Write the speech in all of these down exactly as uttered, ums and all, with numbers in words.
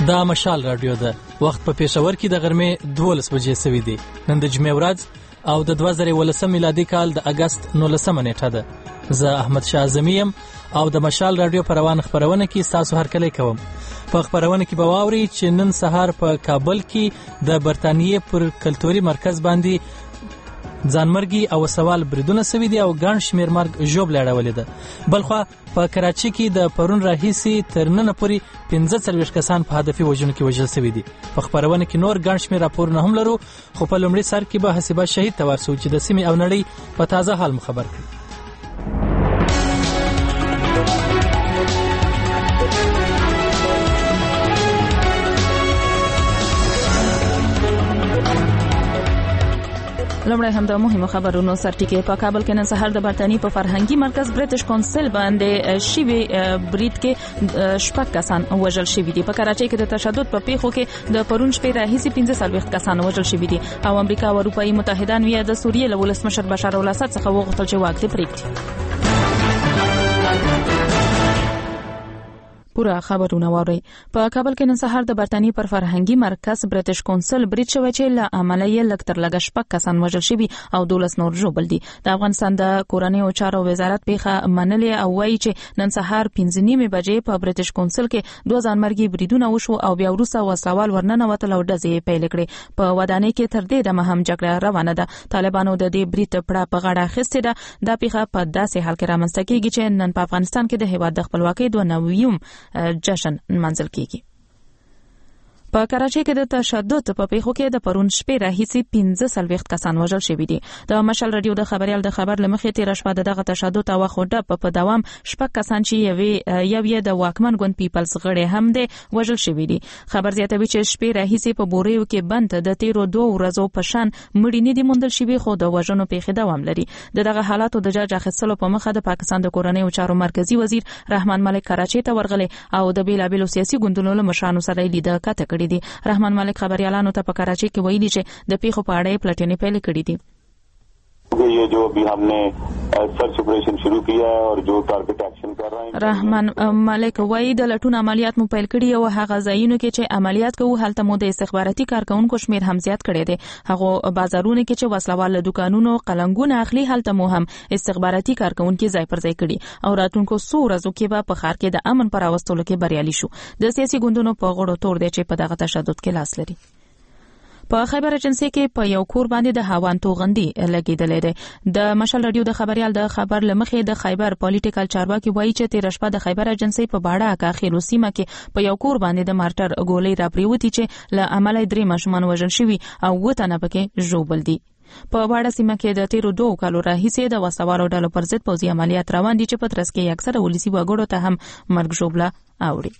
دا مشال رادیو ده. وخت په پېښور کې د غرمې دولس بجې سوي دي. نن د جمعې ورځ او د دوه زره ولسم میلادي کال د اگست نولسمه نیټه ده. زه احمد شاه اعظمي یم او د مشال رادیو په روان خبرونه کې تاسو هرکلی کوم. په خبرونه کې به واوري چې نن سهار په کابل کې د برتانیې پر کلتوري مرکز باندې ځانمرګي او سوال بریدونه سوي دي او ګڼ شمېر مرګ ژوبله اړولې ده. بلخوا په کراچي کې د پرون راهیسې تر ننه پورې پنځه څلوېښت کسان په هدفي وژنو کې وژل سوي دي. په خبرونه کې نور ګڼ شمېر راپورونه هم لرو، خو په لومړي سر کې به حسیبه شهید ته ورسو چې د سیمې او نړۍ په تازه حال مو خبر کړي. لمړی هم د مهمو خبرونو سرټکی. په کابل کې نن سهار د برتانی په فرهنګي مرکز بریټیش کونسل باندې شیوی برید کې شپږ کسان وژل شوي دي. په کراچۍ کې د تشدد په پیښو کې د پرون شپې راهیسې پنځه څلوېښت کسان وژل شوي دي او امریکا او اروپایي متحدان ویې د سوریې له ولسمشر بشار الاسد څخه وغوښتل چې واک دې پرېږدي. پورا خبرونه واوري. په کابل کې نن سهار د برتانی پر فرهنګي مرکز بریټیش کونسل برید شوی چې له عمله یې لږ تر لږه شپږ کسان وژل شوي او دولس نور ژوبل دي. د افغانستان د کورنیو چارو وزارت پیښه منلې او وایي چې نن سهار پنځه نیمې بجې په بریټیش کونسل کې دوه ځانمرګي بریدونه وشو او بیا وروسته وسوال ورننوتل او ډزې پیل کړې. په ودانۍ کې تر دې دمه هم جګړه روانه ده. طالبانو د دې برید پړه په غاړه اخیستې ده. دا پیښه په داسې حال کې رامنځته کیږي چې نن په افغانستان کې د هیواد د خپلواکۍ دوه نویم جشن منځل کیږي. په کراچۍ کې د تشدد په پیښو کې د پرون شپې راهیسې پنځه څلوېښت کسان وژل شوي دي. د مشال رادیو د خبريال د خبر لمخې تیر شپه دغه تشدد او خوډه په داوام شپږ کسان چې یوې یو یې د واکمن ګوند پیپلز غړي هم دي وژل شوي دي. خبر زیاتوي چې شپې راهیسې په بوریو کې بند د تیرو دوه ورځو په شان مړی نه دي موندل شوي، خو د وژنو پیښې دوام لري. دغه حالاتو د جاج اخیستلو په مخه د پاکستان د کورنیو چارو مرکزی وزیر رحمان ملک کراچۍ ته ورغلی او د بیلابیلو سیاسي ګوندونو له مشرانو سره لیده کاته کړې دي. رحمان ملک خبريالانو ته په کراچۍ کې ویلي چې د پیښو په اړه پلټنې پیل کړې دي. ये जो अभी हमने सर्च ऑपरेशन शुरू किया है और जो टारगेट एक्शन कर रहे हैं. رحمان ملک وایي د لټون عملیات مو پیل کړي او هغه ځایونو کې چې عملیات کوو هلته مو د استخباراتي کارکونکو شمیر هم زیات کړي دي. هغه بازارونه کې چې وسلوال دکانونو قلنګونه اخلي هلته مو هم استخباراتي کارکونکو ځای پر ځای کړي او راتلونکو څو ورځو کې به په ښار کې د امن پر راوستلو کې بریالي شو. د سیاسي ګوندونو په غړو تور دي چې په دغه تشدد کې لاس لري. په خیبر ایجنسی کې په یو کور باندې د هاوان توغندي لګیدلې ده. د مشال رادیو د خبريال د خبر لمخې د خیبر پولیټیکل چارواکي وایي چې تیر شپه د خیبر ایجنسی په باړه کاخیلو سیمه کې په یو کور باندې د مارټر ګولۍ را پریوتي چې له عمله درې ماشومان وژل شوي او وته نه پکې ژوبل دي. په باړه سیمه کې د تیرو دوه کالو راهیسې د وسوالو ډلو پر ضد پوځي عملیات روان دي چې په ترڅ کې اکثره ولسی وګړو ته هم مرګ ژوبله اوړي.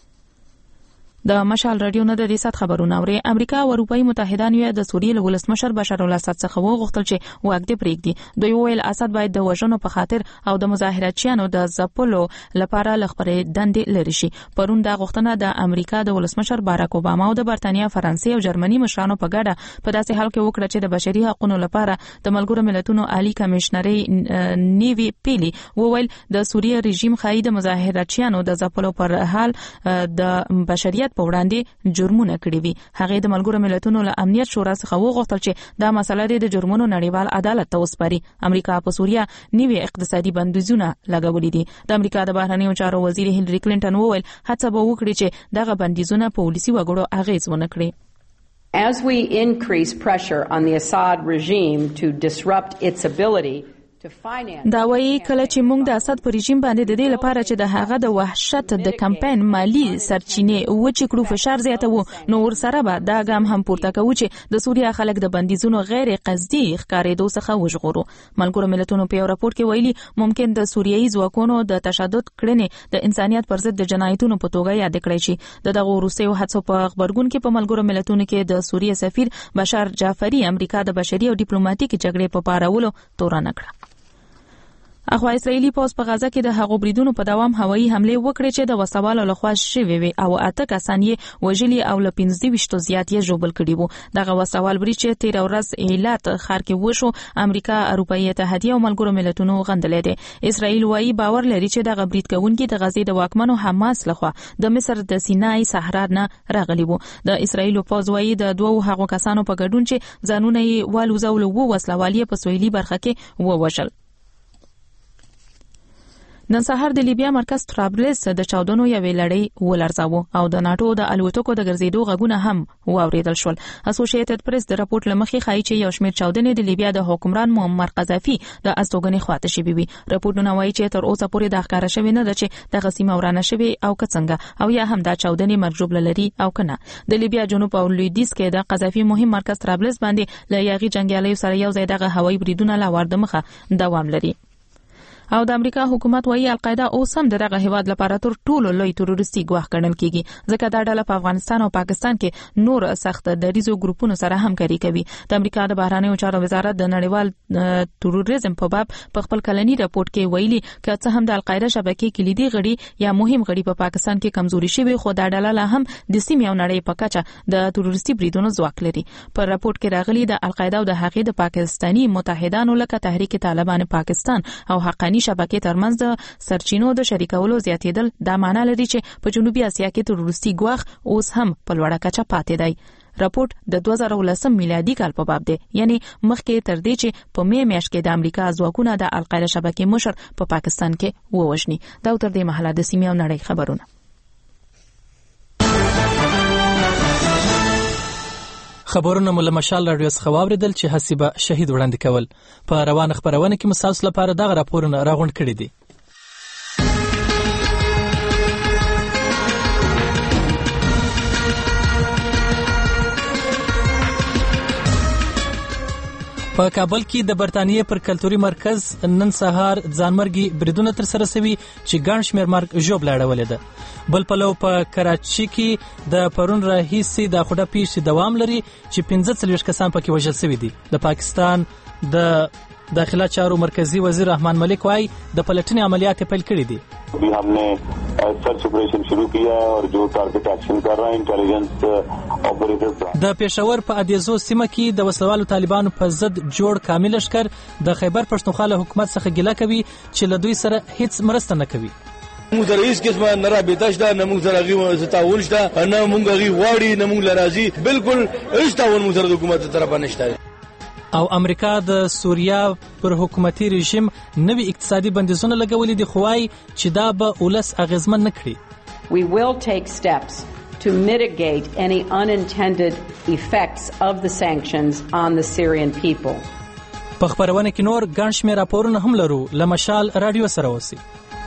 د مشال رادیو نه د ریاست خبرونه اوري. امریکا او اروپایي متحدان یې د سوریې له ولسمشر بشار الاسد څخه وغوښتل چې واک دې پرېږدي. دوی ویل اسد باید د وژنو په خاطر او د مظاهراتچیانو د ځپلو لپاره لخبرې دندې لري شي. پرون دا غوښتنه د امریکا د ولسمشر باراک اوباما او د برتانیا، فرانسې او جرمني مشرانو په ګډه په داسې حال کې وکړه چې د بشري حقوقو لپاره د ملګرو ملتونو عالی کمشنري نیوی پیلی وویل د سوریې رژیم خای د مظاهراتچیانو د ځپلو پر حال د بشریت په وړاندې جرمونه کړی وي. هغه د ملګرو ملتونو له امنیت شورا څخه وغوښتل چې دا مسله د جرمونو نړیوال عدالت ته وسپاري. امریکا په سوریه نوي اقتصادي بندیزونه لګولي دي. د امریکا د بهرنیو چارو وزیر هیلری کلینټن وویل هڅه به وکړي چې دغه بندیزونه په ولسی وګړو اغیز ونه کړي. As we increase pressure on the Assad regime to disrupt its ability دا وایي کله چې موږ د اسد پر رژیم باندې د دې لپاره چې د هغه د وحشت د کمپاین مالی سرچینې و چې کړو فشار زیاتوو نو ور سره به دا ګام هم پورته کوو چې د سوریه خلک د بندیزونو غیر قصدي ښکارېدو څخه وژغورو. ملګرو ملتونو په یو راپور کې ویلي ممکن د سوریایي ځواکونو د تشدد کړنې د انسانیت پر ضد د جنایتونو په توګه یاد کړی شي. د دغه وروستیو هڅو په خبرګون کې په ملګرو ملتونو کې د سوریه سفیر بشار جعفری امریکا د بشري او ډیپلوماټیکي جګړې په پارولو تورن کړه. اخوا اسرایلی پوز په غزه کې د هغو بریدونو په دوام هوایي حمله وکړې چې د وسوالو لخوا شوې وي او اته کسان یې وژلي او له پنځه ویشت زیات یې ژوبل کړي وو. دغه وسوال برید چې تیر ورځ ایلات ښار کې وشو امریکا، اروپایي اتحادیه او ملګرو ملتونو غندلې دي. اسرایل وايي باور لري چې دغه برید کوونکي د غزې د واکمنو حماس لخوا د مصر د سینای صحرا نه راغلي وو. د اسرایل پوز وايي د دوه هغو کسانو په ګډون چې ځانونه یې والوزول وو وسلوالي په سویلي برخه کې ووژل. نن سهار د لیبیا مرکز طرابلس د چاودنو یوې لړۍ ولړزاوه او د ناتو د الوتکو د ګرځېدو غږونه هم واوریدل شول. اسوسییټډ پریس د راپورټ لمخې ښایي چې یو شمېر چاودنې د لیبیا د حکمران معمر قذافي د استوګنې خواته شوې وي. راپورټونه وایي چې تر اوسه پورې د ښکارا شوې نه ده چې دغه سیمه ورانه شوې او که څنګه او یا هم دا چاودنې مرجوب لري او کنه. د لیبیا جنوب او لویدیځ کې د قذافي مهم مرکز طرابلس باندې له یاغي جنگیالیو سره یو ځای دغه هوایي بریدونه لا ور د مخه دوام لري. او د امریکا حکومت وايي القاعده اوس هم دغه هیواد لپاره تر ټولو لوی تروریستي ګواښ ګڼل کیږي ځکه دا ډله په افغانستان او پاکستان کې نور سخت دریزو ګروپونو سره همکاري کوي. د امریکا د بهرنیو چارو وزارت د نړیوال تروریزم په باب په خپل کلنی راپورټ کې ویلي چې څه هم د القاعده شبکې کلیدي غړي یا مهم غړي په پاکستان کې کمزوري شوی خو دا ډله لا هم د سیمې او نړۍ په کچه د تروریستي بریدونو ځواک لري. په راپورټ کې راغلي د القاعده او د هغې د پاکستاني متحدانو لکه تحریک طالبان پاکستان او حقانی شبکې ترمنځ د سرچینو د شریکولو زیاتېدل دا معنی لري چې په جنوبي اسیا کې تروریستي ګواښ اوس هم په لوړه کچه پاتې دی. راپورټ د دوه زره ولسم میلادي کال په باب دی، یعنی مخکې تر دې چې په می میاشت کې د امریکا ځواکونه د القاعده شبکې مشر په پاکستان کې ووژني. دا تر دې مهاله د سیمې او نړۍ خبرونه. خبرونه مله مشال رادیو څخه واوریدل چې حسیبه شهید وړاندې کول. په روان خبرونه کې مسلسل لپاره دغه راپورونه راغونډ کړي دي. په کابل کې د برتانیې پر کلتوري مرکز نن سهار ځانمرګي بریدونه تر سره شوي چې ګڼ شمېر مرګ ژوبله اړولې ده. بل پلو په کراچي کې د پرون راهیسې د خوډه پیښې دوام لري چې پنځه څلوېښت کسان پکې وژل شوي دي. د پاکستان د داخله چارو مرکزی وزیر رحمان ملک وايي د پلټنې عملیات پیل کړي دي. ابھی ہم نے سرچ آپریشن شروع کیا ہے اور جو ٹارگٹ ایکشن کر رہا ہے انٹیلیجنس آپریٹرز. د پېښور په ادیزو سیمه کې د وسلوالو طالبانو په ضد جوړ کامل لشکر د خیبر پښتونخوا له حکومت څخه ګیله کوي چې له دوی سره هیڅ مرسته نه کوي. موږ سره هیڅ قسمه نه رابطه شته، نه موږ سره هغې تعاون شته، نه موږ هغې غواړي، نه موږ له راځي. بالکل هیڅ تعاون موږ سره د حکومت طرفه نشته. او امریکا د سوریا پر حکومتي رژیم نوي اقتصادي بندیزونه لګولي دي خو وايي چې دا به ولس اغیزمن نه کړي. We will take steps to mitigate any unintended effects of the sanctions on the Syrian people. په خبرونه کې نور ګڼ شمېر راپورونه هم لرو. له مشال رادیو سره اوسئ.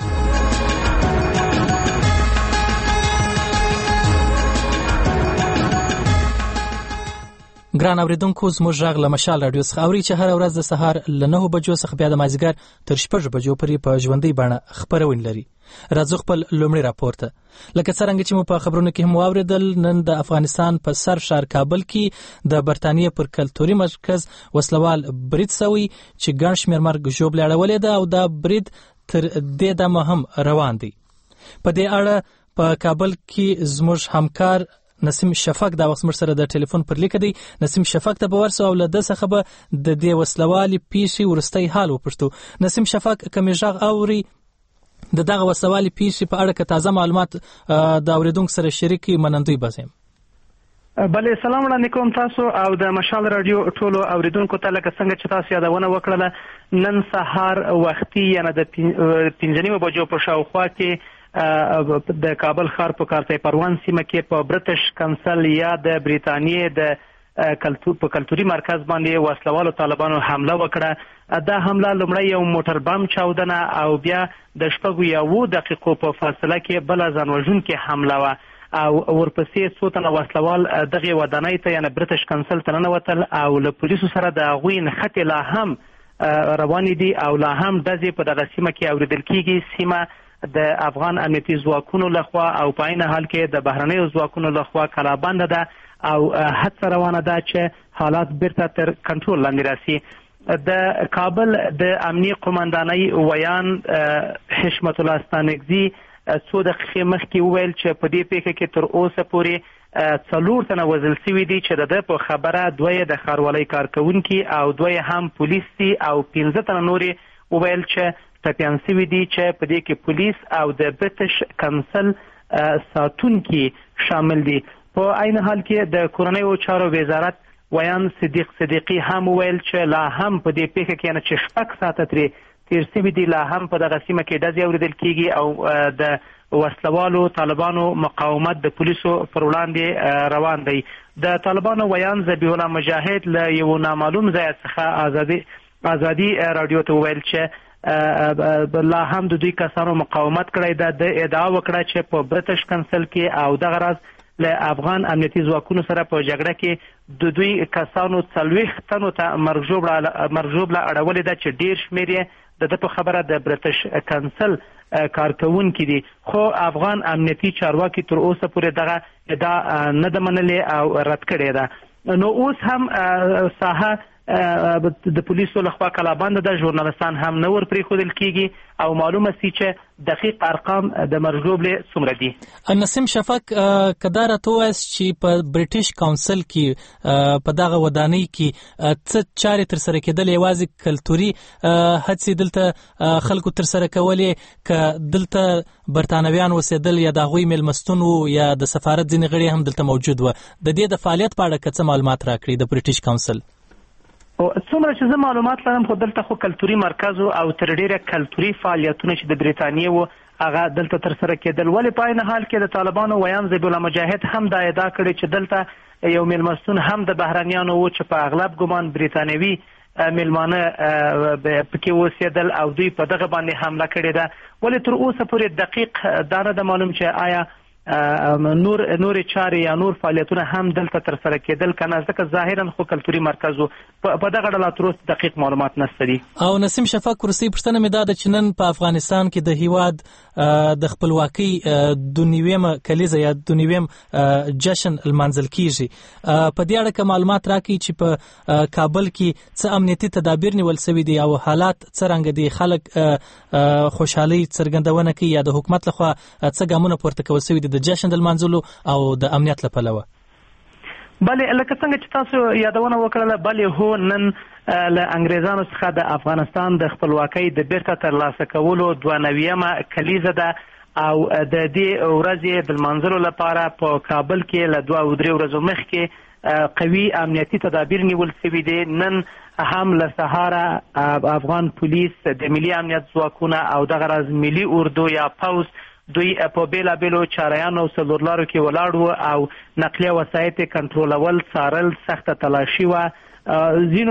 ګران اوریدونکو زموږ غږ له مشال رادیو څخه اوري چې هر ورځ د سهار له نهو بجو څخه بیا د مازدیګر تر شپږ بجو پورې په ژوندۍ بڼه خبرونه لري. راځو خپل لومړی راپور ته. لکه څرنګه چې مو په خبرونو کې هم واوریدل، نن د افغانستان په سر ښار کابل کې د برتانیې پر کلتوري مرکز وسلوال برید شوی چې ګڼ شمېر مرګ ژوبله اړولې ده او دا برید تر دې دمه هم روان دی. په دې اړه په کابل کې زموږ همکار نسیم شفق دا وخت سره د ټلیفون پر لیک دی. نسیم شفق ته به ورسو او له ده څخه به د دې وسلوالي پیښې وروستی حال وپوښتو. نسیم شفق کومې غږ اوري د دغه وسلوالي پیښې په اړه که تازه معلومات د اوریدونکو سره شریکي منندوی بزم. بله سلام وړاندې کوم تاسو او د مشال رادیو ټولو اوریدونکو ته. لکه څنګه چې تاسو یادونه وکړله نن سهار وختي یعنی د پنځه نیمو بجو په شاوخوا کې د کابل ښار په کارتای پروان سیمه کې په برټش کنسل یا د بریتانیې د کلتور په کلتوري مرکز باندې وسلوالو طالبانو حمله وکړه. دا حمله لومړی یو موټر بم چاودنه او بیا د شپږو یا اووه دقیقو په فاصله کې بله ځانوژونکې حمله وه او ورپسې څو تنه وسلوال دغې ودانۍ ته یعنې برټش کنسل ته ننوتل او له پولیسو سره د هغوی نښتې لا هم روانې دي او لا هم ډزې په دغه سیمه کې اورېدل کېږي. سیمه د افغان امنیتي ځواکونو لخوا او په عین حال کې د بهرنیو ځواکونو لخوا کلابنده ده او هڅه روانه ده چې حالات بیرته تر کنټرول لاندې راسي. د کابل د امنیه قومندانۍ ویان حشمت الله ستانکزي څو دقیقې مخکې وویل چې په دې پیښه کې تر اوسه پورې څلور تنه وژل شوي دي چې د ده په خبره دوه یې د ښاروالۍ کارکوونکي او دوه یې هم پولیس دي او پنځه تنه نور یې وویل چې ټپیان شوي دي چې په دې کې پولیس او د برټش کنسل ساتونکي شامل دي. په عین حال کې د کورنیو چارو وزارت ویان صدیق صدیقي هم وویل چې لا هم په دې پیښه کې نه چې شپږ ساعته ترې تیر شوي دي لا هم په دغه سیمه کې ډزې اورېدل کېږي او د وسلوالو طالبانو مقاومت د پولیسو پر وړاندې روان دی. د طالبانو ویان ذبیح الله مجاهد له یو نامعلوم ځای څخه ازادي ازادي رادیو ته وویل چې لا هم د دوی کسانو مقاومت کړی ده. د ادعا وکړه چې په برټش کنسل کې او دغه راز له افغان امنیتي ځواکونو سره په جګړه کې د دوی کسانو څلوېښت تنو ته مرګ ژوبله اړولې ده چې ډېر شمېر یې د ده په خبره د برټش کنسل کارکوونکي دي. خو افغان امنیتي چارواکي تر اوسه پورې دغه ادعا نه ده منلې او رد کړې ده. نو اوس هم ساحه د پولیسو لخوا کلابند ده، ژورنالستان هم نه ور پرېښودل کېږي او معلومه سي چې دقیق ارقام د مرګ ژوبلې څومره دي. نسیم شفق که دا راته ووایاست چې په برټش کونسل کې په دغه ودانۍ کې څه چارې ترسره کېدل، یوازې کلتوري هڅې دلته خلکو ترسره کولې که دلته برتانویان اوسېدل یا د هغوی مېلمستون و یا د سفارت ځینې غړي هم دلته موجود وه، د دې د فعالیت په اړه که څه معلومات راکړي د برټش کونسل؟ څومره چې زه معلومات لرم خو دلته خو کلتوري مرکز او تر ډېره کلتوري فعالیتونه چې د برټانیې وو هغه دلته ترسره کېدل. ولې په عین حال کې د طالبانو ویان ذبیح الله مجاهد هم دا ادعا کړې چې دلته یو میلمستون هم د بهرنیانو و چې په اغلب ګمان برټانوي میلمانه پکې اوسېدل او دوی په دغه باندې حمله کړې ده. ولې تر اوسه پورې دقیق دا نه ده معلوم چې آیا نور نور چارې یا نور فعالیتونه هم دلته ترسره کېدل که نه، ځکه ظاهرا خو کلتوري مرکز و. په دغه ډله تر اوسه دقیق معلومات نشته دي. او نسیم شفق وروستۍ پوښتنه مې دا ده چې نن په افغانستان کې د هیواد د خپلواکۍ دوه نوېمه کلیزه یا دوه نوېم جشن لمانځل کېږي. په دې اړه که معلومات راکړي چې په کابل کې څه امنیتي تدابیر نیول شوي دي او حالات څه رنګه دي، خلک خوشحالۍ څرګندونه کوي یا د حکومت لخوا څه ګامونه پورته کول شوي دي د جشن د لمانځلو او د امنیت له پلوه؟ بلې لکه څنګه چې تاسو یادونه وکړله، بلې هو نن له انګریزانو څخه د افغانستان د خپلواکۍ د بیرته ترلاسه کولو دوه نوېمه کلیزه ده او د دې ورځې د لمانځلو لپاره په کابل کې له دوه او درې ورځو مخکې قوي امنیتي تدابیر نیول شوي دي. نن هم له سهاره افغان پولیس، د ملي امنیت ځواکونه او دغه راز ملي اردو یا پوز دوی په بیلابیلو چارایانو او څلورلارو کې ولاړ وو او نقلیه وسایط کنټرولول، څارل، سخته تلاشي وه. ځینو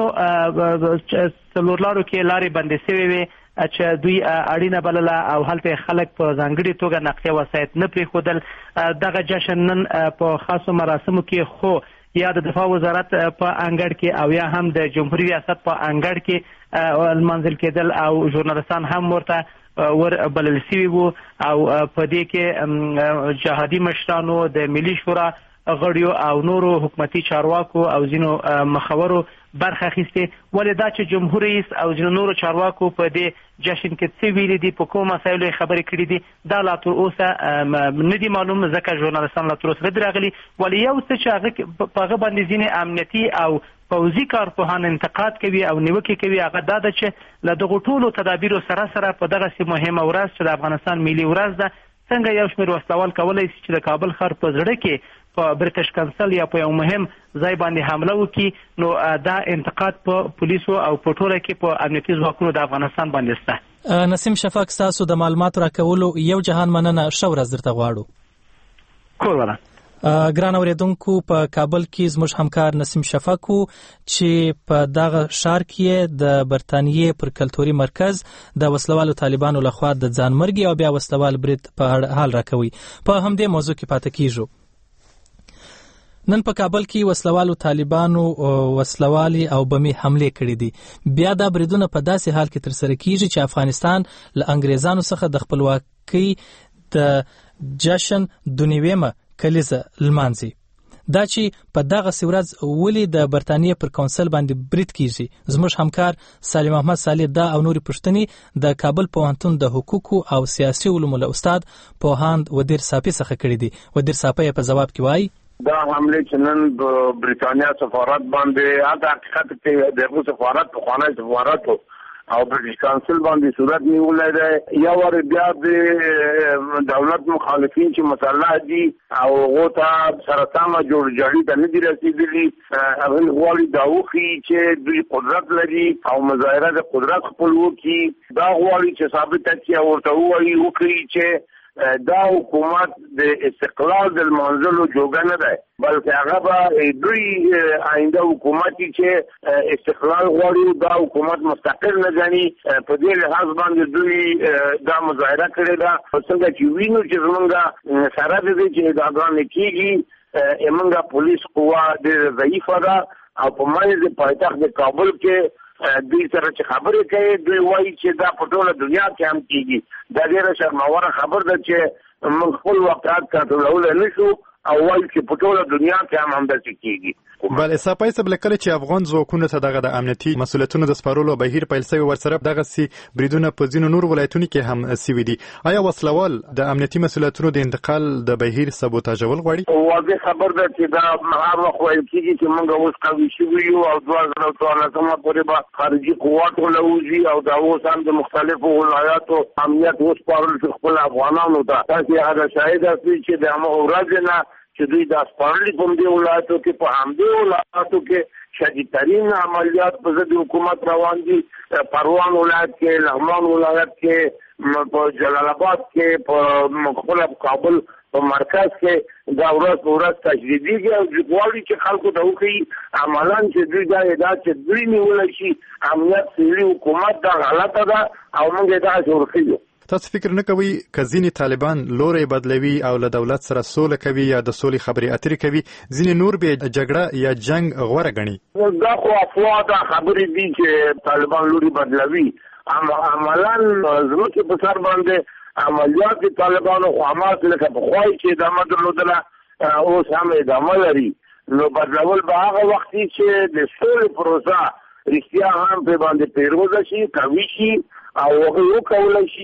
څلورلارو کې لارې بندې شوې وې چې دوی اړینه بلله او هلته خلک په ځانګړې توګه نقلیه وسایط نه پرېښودل. دغه جشن نن په خاصو مراسمو کې خو یا د دفاع وزارت په انګړ کې او یا هم د جمهوریت ریاست په انګړ کې لمانځل کېدل او ژورنالستان هم ورته ور بلل شوي وو او په دې کې جهادي مشرانو، د ملي شورا غړیو او نورو حکومتي چارواکو او ځینو مخورو برخه اخیستې. ولې دا چې جمهور رئیس او ځینو نورو چارواکو په دې جشن کې څه ویلي دي، په کومو مسایلو یې خبرې کړي دي، دا لا تر اوسه نه دي معلوم، ځکه ژورنالستان لا تر اوسه نه دي راغلي. ولې یو څه چې هغه په هغه باندې ځینې امنیتي او پوځي کارپوهان انتقاد کوي او نیوکې کوي، هغه دا ده چې له دغو ټولو تدابیرو سره سره په دغسې مهمه ورځ چې د افغانستان ملي ورځ ده، څنګه یو شمېر وسلوال کولی شي چې د کابل ښار په زړه کې په برټش کنسل یا په یو مهم ځای باندې حمله وکړي. نو دا انتقاد په پولیسو او په ټوله کې په امنیتي ځواکونو د افغانستان باندې شته. نسیم شفق، ستاسو د معلوماتو راکولو یو جهان مننه. ښه ورځ درته غواړو. کور ولا ګران اوریدونکو، په کابل کې زموږ همکار نسیم شفق و چې په دغه ښار کې د برتانیې پر کلتوري مرکز د وسلوالو طالبانو لخوا د ځانمرګي او بیا وسلوال برید په اړه حال راکوي. په همدې موضوع کې پاتې کیږو. نن په کابل کې وسلوالو طالبانو وسلوالي او بمي حمله کړې دي. بیا دا بریدونه په داسې حال کې ترسره کیږي چې افغانستان له انګریزانو څخه د خپلواکۍ د جشن دوه نوېمه کلیزه لمانځي. دا چې په دغه ورځ ولې د برتانیې پر کونسل باندې برید کیږي. زموږ همکار سالم احمد صالح دا او نورې پوښتنې د کابل پوهنتون د حقوقو او سیاسي علومو له استاد پوهاند ودیر صافي څخه کړي دي. ودیر صافي په جواب کې وایي دا حمله چې نن برتانیا سفارت باندې هغه حقیقت کې دغه سفارت په خانه سفارت او برټش کونسل باندې صورت نیولای دی. یا ور بیا د دولت مخالفین چې مسلح دي او هغه ته سرسامه جوړ جوړی د نه دي رسیدلي هغه غواړي دا وخی چې دوی قدرت لري او مظاهره د قدرت خپل وکي. دا غواړي چې ثابت کړي او ورته وایي وکړي چې دا حکومت د استقلال د منځلو جوګه نه ده بلکې هغه به دوی آینده حکومت چې استقلال غواړي دا حکومت مستقل نه ګڼي. په دې لحاظ باندې دوی دا مظاهره کړې ده. څنګه چې وینو چې زمونږ سره د دې چې اداګانې کېږي زمونږ پولیس قوا ډېره ضعیفه ده او په منځ پایتخت د کابل کې دوی سره چې خبرې کوي دوی وایي چې دا په ټوله دنیا کې هم کېږي. دا ډېره شرموره خبر ده چې موږ خپل واقعات کنټرولولی نه شو او وایي چې په ټوله دنیا کې هم همداسې کېږي. بله صاحب صاحب کله چې افغان ځواکونو ته دغه د امنیتي مسؤلیتونو د سپارلو بهیر پیل شوی ورسره دغسې بریدونه په ځینو نور ولایتونو کې هم سوي دي. آیا وسلوال د امنیتي مسؤلیتونو د انتقال د بهیر سبوتاژول غواړي؟ واضح خبر ده چې دا هغه وخت ویل کېږي چې موږ اوس قوي شوي یو او دوه زره څوارلسمه پورې به خارجي قوات ولوځي او دا اوس هم د مختلفو ولایاتو امنیت وسپارل شي خپل افغانانو ته. تاسې هغه شاهد یاستئ چې د همغه ورځې نه چې دوی دا سپارلي په همدې ولایاتو کې په همدې ولایاتو کې شدیدترین عملیات په ضد حکومت روان دي. پروان ولایت کې، لغمان ولایت کې، په جلال آباد کې، په خپل کابل په مرکز کې دا ورځ په ورځ تجدیدیږي او غواړي چې خلکو ته وښیي عملاً چې دوی دا ادعا چې دوی نیولی شي امنیت سوي حکومت دا غلطه ده او موږ یې دغسې ورښیو. تاسو فکر نه کوئ که ځینې طالبان لوری بدلوي او له دولت سره سوله کوي یا د سولې خبرې اترې کوي ځینې نور به جګړه یا جنگ غوره ګڼي؟ دا خو افوا ده خبرې دي چې طالبان لوري بدلوي. عملاً زموږ په سر باندې عملیات د طالبانو خو هماغسې لکه پخوا چې ادامه درلودله اوس هم ادامه لري. نو بدلول به هغه وخت چې د سولې پروسه رښتیا هم پرې باندې پیروزه شي، قوي شي او هغه وکولای شي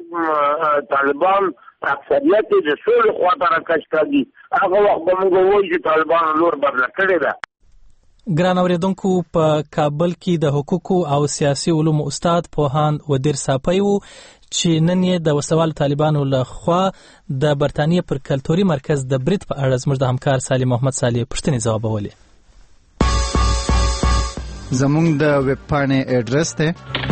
چې طالبان اکثریت د سولې خواته راکش کړي. هغه وخت به موږ ووایو چې طالبانو لور بدله کړې ده. ګران اورېدونکو په کابل کې د حقوقو او سیاسي علومو استاد پوهاند ودیر صافي و چې نن یې د وسوال طالبانو له خوا د برتانیې پر کلتوري مرکز د برید په اړه زموږ د همکار سالم محمد صالح پوښتنې ځوابولې. زموږ د ویب پاڼې اډرس دی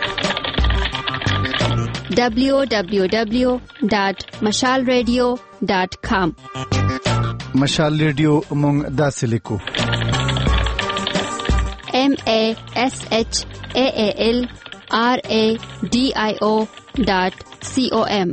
دبلیو دبلیو دبلیو ډاٹ مشال ریډیو ډاٹ کام. مشال ریډیو مونږ داسې لیکو ایم ای ایس ایچ ای ای ایل آر ای ډي آی او ډاٹ سی او ایم.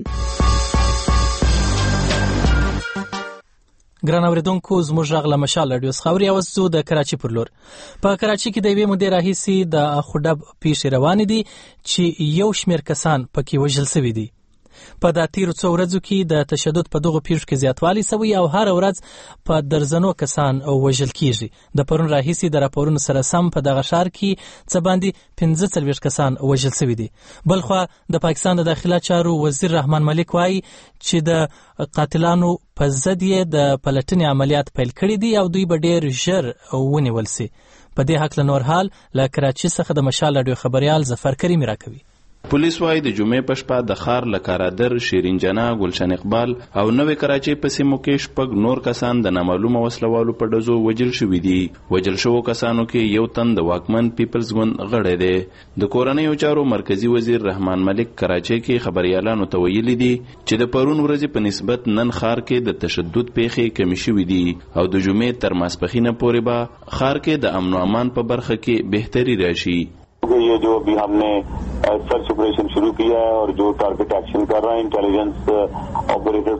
ګران اوریدونکو زموږ غږ له مشال رادیو څخه اوري. اوس ځو د کراچي پر لور. په کراچي کې د یوې مودې راهیسې د اخوډب پیښې روانې دي چې یو شمېر کسان پکې وژل شوي دي. په دا تیرو څو ورځو کې د تشدد په دغو پیښو کې زیاتوالی شوی او هر ورځ په درزنو کسان وژل کیږي. د پرون راهیسې د راپورونو سره سم په دغه ښار کې څه باندې پنځه څلوېښت کسان وژل شوي دي. بلخوا د پاکستان د داخله چارو وزیر رحمان ملک وایي چې د قاتلانو په ضد یې د پلټنې عملیات پیل کړي دي او دوی به ډېر ژر ونیول سي. په دې هکله نور حال له کراچي څخه د مشال راډیو خبریال ظفر کریمي راکوي. پولیس وايي د جمعې په شپه د ښار له کارادر، شیرین جناح، گلشن اقبال او نوې کراچۍ په سیمو کې شپږ نور کسان د نامعلومه وسلوالو په ډزو وژل شوي دي. وژل شوو کسانو کې یو تن د واکمن پیپلز ګوند غړی دی. د کورنیو چارو مرکزی وزیر رحمان ملک کراچۍ کې خبريالانو ته ویلي دي چې د پرون ورځې په نسبت نن ښار کې د تشدد پیښې کمې شوي دي او د جمعې تر ماسپښینه پورې به ښار کې د امن و امان په برخه کې بهتري راشي. ये जो अभी हमने सर्च ऑपरेशन शुरू किया है और जो टारगेट एक्शन कर रहे हैं इंटेलिजेंस ऑपरेटर्स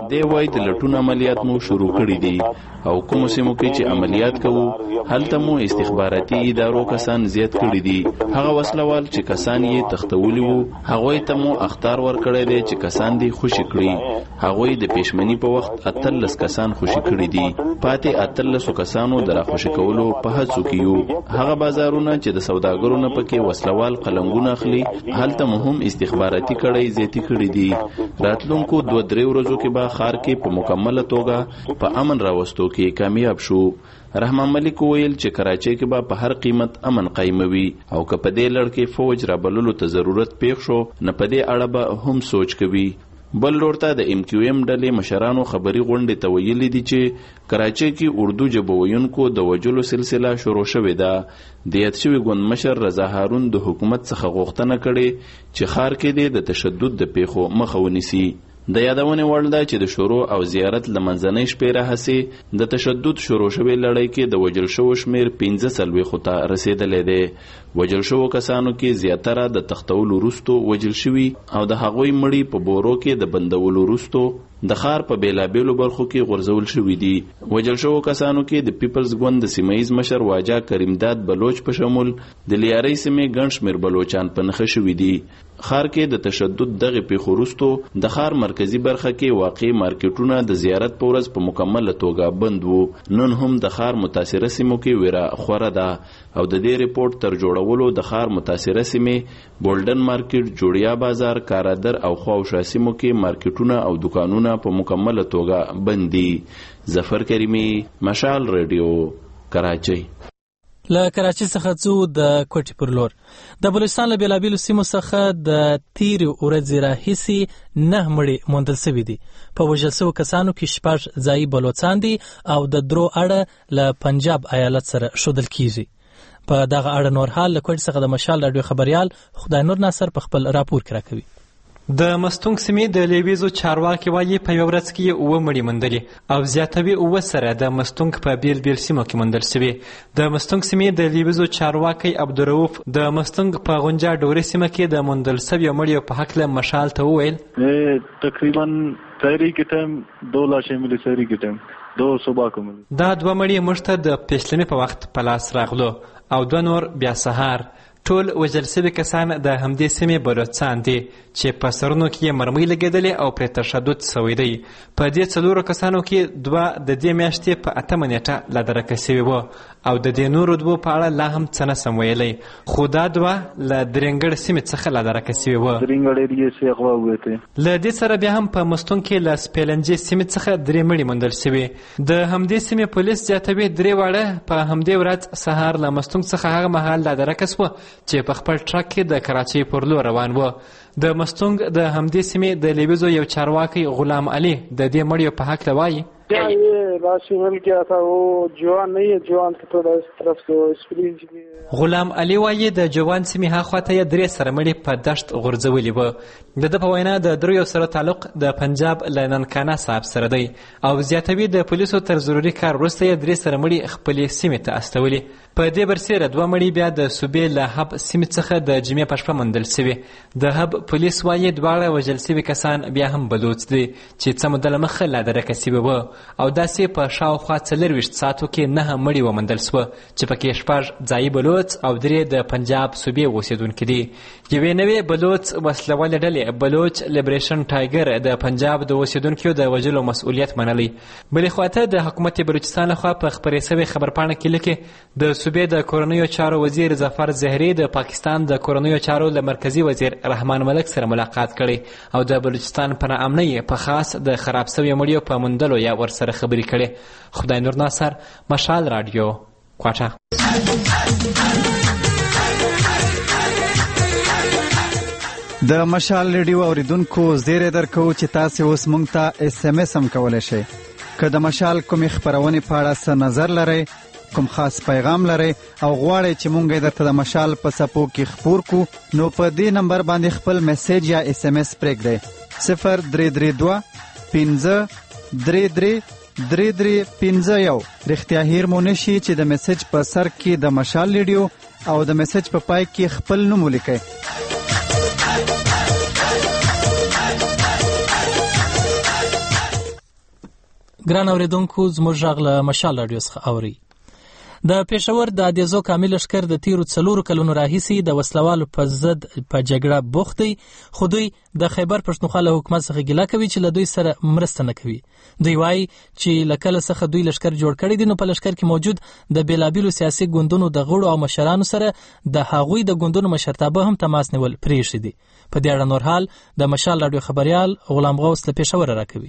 دی وایي د لټون عملیات مو شروع کړي دي او کوم سیمو کې چې عملیات کوو هلته مو استخباراتي ادارو کسان زیات کړي دي. هغه وسلوال چې کسان یې تختولي وو هغوی ته مو اخطار ورکړی دی چې کسان دي خوشي کړي. هغوی د پېشمني په وخت اتلس کسان خوشي کړي دي. پاتې اتلسو کسانو د راخوشي کولو په هڅو کې یو. هغه بازارونه چې د سوداګرو نه پکې وسلوال قلنګونه اخلي هلته مو هم استخباراتي کړۍ زیاتې کړي دي. راتلونکو دوه درې ورځو کې به ښار کې په مکمله توګه په امن راوستو کې کامیاب شو. رحمان ملک ویل چې کراچۍ کې به په هر قیمت امن قایموي او که په دې لړ کې فوج رابللو ته ضرورت پیښ شو نه په دې اړه به هم سوچ کوي. بل لور ته د ایم کیو ایم ډلې مشرانو خبري غونډې ته ویلي دي چې کراچۍ کې اردو ژبه ویونکو د وژلو سلسله شروع شوې ده. د یاد شوي ګوند مشر رضا هارون د حکومت څخه غوښتنه کړې چې ښار کې د تشدد د پیښو مخه ونیسي. د یادونې وړ ده چې د شروع او زیارت له منځنۍ شپې راهیسې د تشدد شروع شوې لړۍ کې د وژل شوو شمېر پنځه څلوېښتو ته رسېدلی دی. وژل شوو کسانو کې زیاتره د تختولو وروستو وژل شوي او د هغوی مړي په بورو کې د بندولو وروستو د ښار په بیلابیلو برخو کې غورځول شوي دي. وژل شوو کسانو کې د پیپلز ګوند د سیمه ییز مشر واجا کریمداد بلوچ په شمول د لیارۍ سیمې ګڼ شمېر بلوچان په نښه شوي دي. ښار کې د تشدد دغې پیښو وروستو د ښار مرکزي برخه کې واقع مارکیټونه د زیارت په ورځ په مکمله توګه بند وو. نن هم د ښار متاثره سیمو کې ویره خوره ده او د دې ریپورت تر جوړولو د ښار متاثره سیمې بولډن مارکیټ، جوړیا بازار، کارادر او خواوشا سیمو کې مارکیټونه او دکانونه په مکمله توګه بند دي. ظفر کریمی، مشال ریډیو، کراچۍ. له کراچۍ څخه څو د کوټې پر لور د بلوچستان له بیلابیلو سیمو څخه د تیرې ورځې راهیسې نه مړي موندل شوي دي. په وژل شوو کسانو کې شپږ ځایي بلوچان دي او د درو اړه له پنجاب ایالت سره ښودل کیږي. په دغه اړه نور حال له کوټې څخه د مشال راډیو خبریال خدای نور ناصر په خپل راپور کې راکوي. د مستونګ سیمې د لیویزو چارواکي وایي په یوه ورځ کې اووه مړي موندلي او زیاتوي اووه سره د مستونګ په بیل بیل سیمو کې موندل شوي. د مستونګ سیمې د لیویزو چارواکي عبدالرؤف د مستونګ په غونجا ډورې سیمه کې د موندل شویو مړیو په هکله مشال ته وویل تقریبا سحری کے ٹائم دو لاشیں ملی سحری کے ٹائم دو صبح کو ملی. دا دوه مړي موږ ته د پیشلمې په وخت په لاس راغلو او دوه نور بیا سهار. ټول وژل شوي کسان د همدې سیمې بلوچان دي چې په سرونو کې یې مرمۍ لګېدلې او پرې تشدد سوی دی. په دې څلورو کسانو کې دوه د دې میاشتې په اتمه نیټه لا درکه سوي وو او د دې نورو دوو په اړه لا هم څه نسم ویلی، خو دا دوه له درېنګړ سیمې څخه لا درکه سوي وو. له دې سره بیا هم په مستون کې له سپیلنجې سیمې څخه درې مړي موندل شوي. د همدې سیمې پولیس زیاتوي درې واړه په همدې ورځ سهار له مستون څخه هغه مهال لا درکه سوه چې په خپل ټرک کې د کراچۍ پر لور روان وو. د مستونګ د همدې سیمې د لیویزو یو چارواکي غلام علي د دې مړیو په حق وایي غلام علي وایي د جوان سیمې هاخواته یې درې سره مړي په دشت غورځولي وو. د ده په وینا د دریو سره تعلق د پنجاب له ننکانا صاحب سره دی او زیاتوي د پولیسو تر ضروري کار وروسته یې درې سره مړي خپلې سیمې ته استولي. په دې برسېره دوه مړي بیا د صوبې له هب سیمې څخه د جمعې په شپه موندل شوي. د هب پولیس وایي دواړه وژل شوي کسان بیا هم بلوڅ دي چې څه موده له مخه لا درکه شوي وو او داسې په شاوخوا څلرویشت ساعتو کې نهه مړي وموندل سوه چې پکې شپږ ځایي بلوڅ او درې د پنجاب صوبې اوسېدونکي دي. یوې نوې بلوڅ وسلوالې ډلې بلوچ لیبریشن ټایګر د پنجاب د اوسېدونکو د وژلو مسؤلیت منلی. بلې خواته د حکومت بلوچستان لخوا په خپرې شوې خبرپاڼه کې لیکي د صوبې د کورنیو چارو وزیر ظفر زهري د پاکستان د کورنیو چارو له مرکزي وزیر رحمان ملک سره ملاقات کړی او د بلوچستان په ناامنۍ په خاص د خراب شویو مړیو په موندلو یا ورسره خبرې کړې. خدای نور ناصر، مشال راډیو، کوټه. د مشال ریډیو اوریدونکو زیری درکو چې تاسو اوس مونږ ته اس ام اس هم کولی شئ. که د مشال کومې خپرونې په اړه څه نظر لرئ، کوم خاص پیغام لرئ او غواړئ چې مونږ یې درته د مشال په څپو کې خپور کو، نو په دې نمبر باندې خپل میسیج یا اس ام اس پرېږدئ. صفر درې درې دوه پنځه درې درې درې درې پنځه یو. رښتیا هیر مو نشي چې د میسیج په سر کې د مشال ریډیو او د میسیج په پای کې خپل نوم ولیکئ. ګران اوریدونکو زموږ غږ له مشال رادیو څخه اوري. د پېښور د ادیزو کامل لښکر د تیرو څلورو کلونو راهیسې د وسلوالو په ضد په جګړه بوخت دی، خو دوی د خیبر پښتونخوا له حکومت څخه ګیله کوي چې له دوی سره مرسته نه کوي. دوی وایي چې له کله څخه دوی لښکر جوړ کړی دی نو په لښکر کې موجود د بیلابیلو سیاسي ګوندونو د غړو او مشرانو سره د هغوی د ګوندونو مشرتابه هم تماس نیول پرېښي دي. په دې اړه نور حال د مشال رادیو خبريال غلام غوث له پېښور راکوي.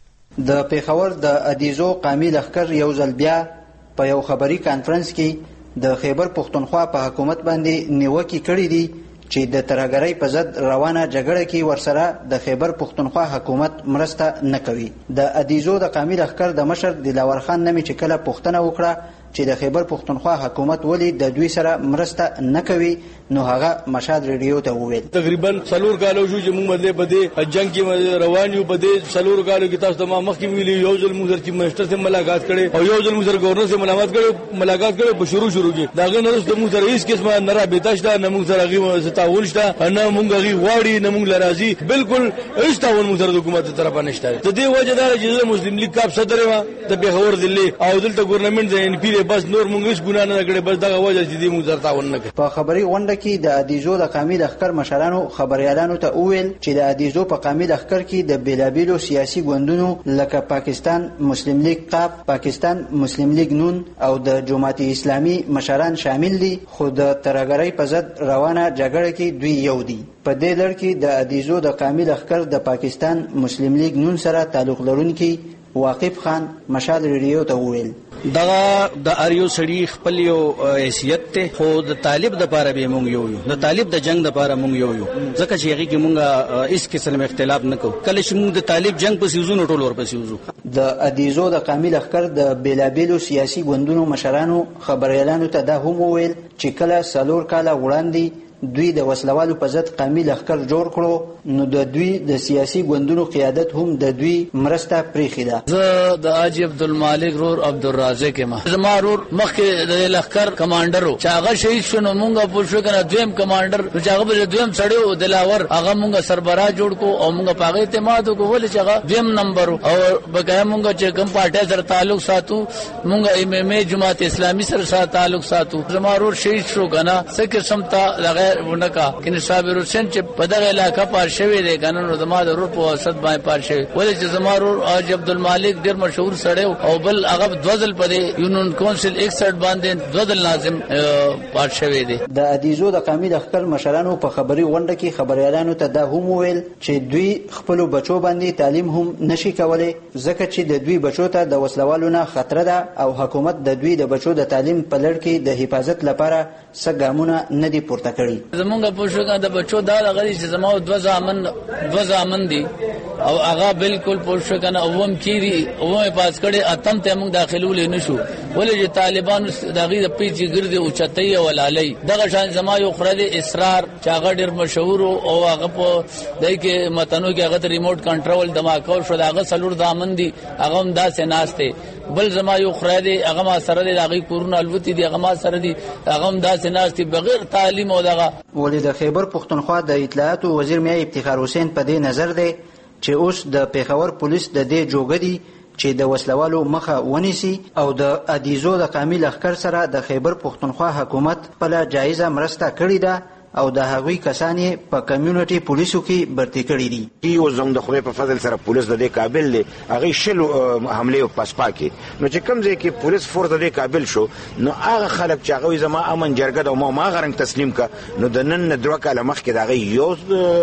د پېښور د ادیزو قامي لښکر یو ځل بیا په یو خبري کانفرنس کې د خیبر پښتونخوا په حکومت باندې نیوکې کړې دي چې د ترهګرۍ په ضد روانه جګړه کې ورسره د خیبر پښتونخوا حکومت مرسته نه کوي. د ادیزو د قامي لښکر د مشر دلاور خان نمی چې کله پوښتنه وکړه چې د خیبر پښتونخوا حکومت ولې د دوی سره مرسته نه کوي نو هغه مشاد ریډیو ته وویل تقریبا څلور کالو شو چې موږ بدله بده جنگ کې روان یو بده څلور کالو کې تاسو ته مخکې ویلي یو ځل موږ سره منسٹر سره ملاقات کړي او یو ځل موږ سره گورنر سره ملاقات کړي ملاقات کړي په شروع شروع کې داغه نه رسته موږ سره هیڅ قسمه نه را بيتاشته نه موږ سره غي تعاون شته نه موږ غي واړی نه موږ لرازي بالکل هیڅ تعاون موږ سره د حکومت طرفه نشته. د دې وجه دا چې مسلم لیگ کاپ صدر و د بهور دلی او دلته ګورنمنت د ان پی بس نور موږ هیڅ ګنا نه کړې بس دا وجه چې دې موږ سره تعاون نه کوي. په خبري غونډه کې د ادیزو د قامي لښکر مشرانو خبريالانو ته وویل چې د ادیزو په قامي لښکر کې د بیلابیلو سیاسي ګوندونو لکه پاکستان مسلم لیگ قاپ، پاکستان مسلم لیگ نون او د جماعت اسلامي مشران شامل دي، خو د ترهګرۍ په ضد روانه جګړه کې دوی یو دي. په دې لړ کې د ادیزو د قامي لښکر د پاکستان مسلم لیگ نون سره تعلق لرونکي واقف خان مشال ریډیو ته وویل دغه د اریو سړي خپل یو حیثیت ته خو د طالب د لپاره به مونږ یو یو د طالب د جنگ د لپاره مونږ یو یو ځکه چې هغه کې مونږه هیڅ قسم اختلاف نه کوو. کله چې مونږ د طالب جنگ په سيزونو ټول ور پسې وزو. د ادیزو د قامي لښکر د بیلابیلو سیاسي ګوندونو مشرانو خبريالانو ته دا هم وویل چې کله سلور کاله وړاندې دوی د وسلوالو په ضد قامي لښکر جوړ کړو نو د دوی د سیاسي ګوندونو قیادت هم د دوی مرسته پریښې ده. زه د حاجی عبدالمالک رور عبدالرازق یم. زما رور مخکې د لښکر کمانډر و چې هغه شهید شو نو مونږ پوه شو کنه دویم کمانډر چې هغه به دویم سړی و دلاور هغه مونږ سربراه جوړ کو او مونږ په هغه اعتماد وکړو ولې چې هغه دویم نمبر او بقایا مونږ چې کوم پارټي سره تعلق ساتو مونږ ایم ایم ای جماعت اسلامي سره تعلق ساتو. زما رور شهید شو کنه څه قسم ته ونکا کین صابر حسین چې په دغه علاقې پار شوی دی کنه نو زما د روح په وسط باندې پار شوی ولې چې زما روح حاجی عبدالمالک ډیر مشهور سړی او بل هغه دوزل په یونین کونسل اکسઠ باندې دوزل ناظم پار شوی دی. د ادیزو د قامي لښکر مشرانو په خبري غونډه کې خبريالانو ته دا هم ویل چې دوی خپل بچو باندې تعلیم هم نشي کولای ځکه چې د دوی بچو ته د وسلوالو نه خطر ده او حکومت د دوی د بچو د تعلیم په لړ کې د حفاظت لپاره څه ګامونه نه دي پورته کړي. زمونږ په شوګه د بچو دا لغړي چې زمو دو ځامن دو ځامن دي او هغه بالکل په شوګه نه اوم کیری اومه پاس کړي اتم ته موږ داخلول نه شو ولې چې طالبان دغه د پیچ ګرځي او چتای ولالي دغه شان زما یو خرد اسرار چې هغه ډیر مشهور او هغه په دای کې متنو کې هغه ریموټ کنټرول دماکو شو هغه سلور ځامن دي هغه هم دا سناسته بل زما یو خرد هغه ما سره د هغه کورونه الوتی دي هغه ما سره دي هغه هم دا سناسته بغیر تعلیم او دغه ولې د خیبر پښتونخوا د اطلاعات وزیر میا افتخار حسین په دې نظر دی چې اوس د پیښور پولیس د دې جوګه دي چې د وسلوالو مخه ونیسي او د ادیزو د قامي لښکر سره د خیبر پښتونخوا حکومت په جایزه مرسته کړې ده او د هغوی کسان په کمیونټي پولیسو کې برتي کړي دي. یو زم د خدای په فضل سره پولیس د دې قابل دي هغه شلو حمله او پاسپا کې نو چې کوم ځای کې پولیس فورس د دې قابل شو نو هغه خلک چې هغه زما امن جرګه او ما غرنګ تسلیم کا نو د نن درو کاله مخکې دا غي یو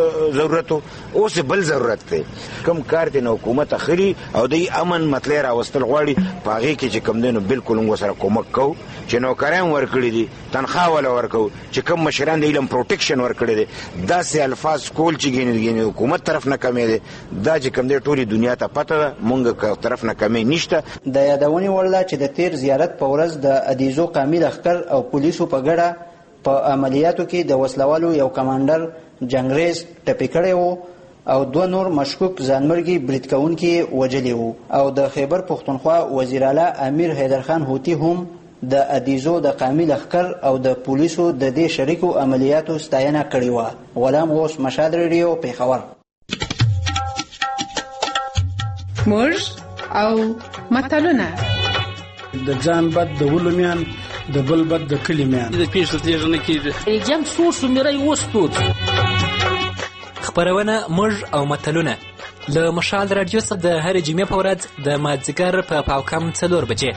ضرورت او څه بل ضرورت دی کوم کار دی نو حکومت اخري او د امن مطلب راوستل غواړي پاغه کې چې کوم دینو بالکل موږ سره کومک کو چې نو کارم ورکړي دي تنخواه ولا ورکو چې کوم مشران د علم پروټیکشن ورکړي دي دا سه الفاظ کول چې ګینې حکومت طرف نه کمې دي دا چې کوم دې ټولي دنیا ته پته ده مونږ طرف نه کمې نشته. د یادونې وړ چې د تیر زیارت په ورځ د ادیزو قامي لښکر او پولیسو په ګډه په عملیاتو کې د وسلوالو یو کمانډر جنگریز ټپي کړی وو او دو نور مشکوک ځانمرګي برید کوونکي وجلي وو او د خیبر پښتونخوا وزیر اعلی امیر حیدرخان هوتی هم د ادیزو د قامي لښکر او د پولیسو د دې شریکو عملیاتو ستاینه کړې وه. غلام غوث مشاد ریډیو پیښور. موږ او متلونه. د ځان بد د ولومیان د بل بد د کلیمیان. د پیښو تیږه نه کیږي. جنگ سور شو میرای وستود. خبرونه موږ او متلونه له مشال رادیو څخه د هرې جمعې په ورځ د مازدیګر په پاو کم څلور بجې.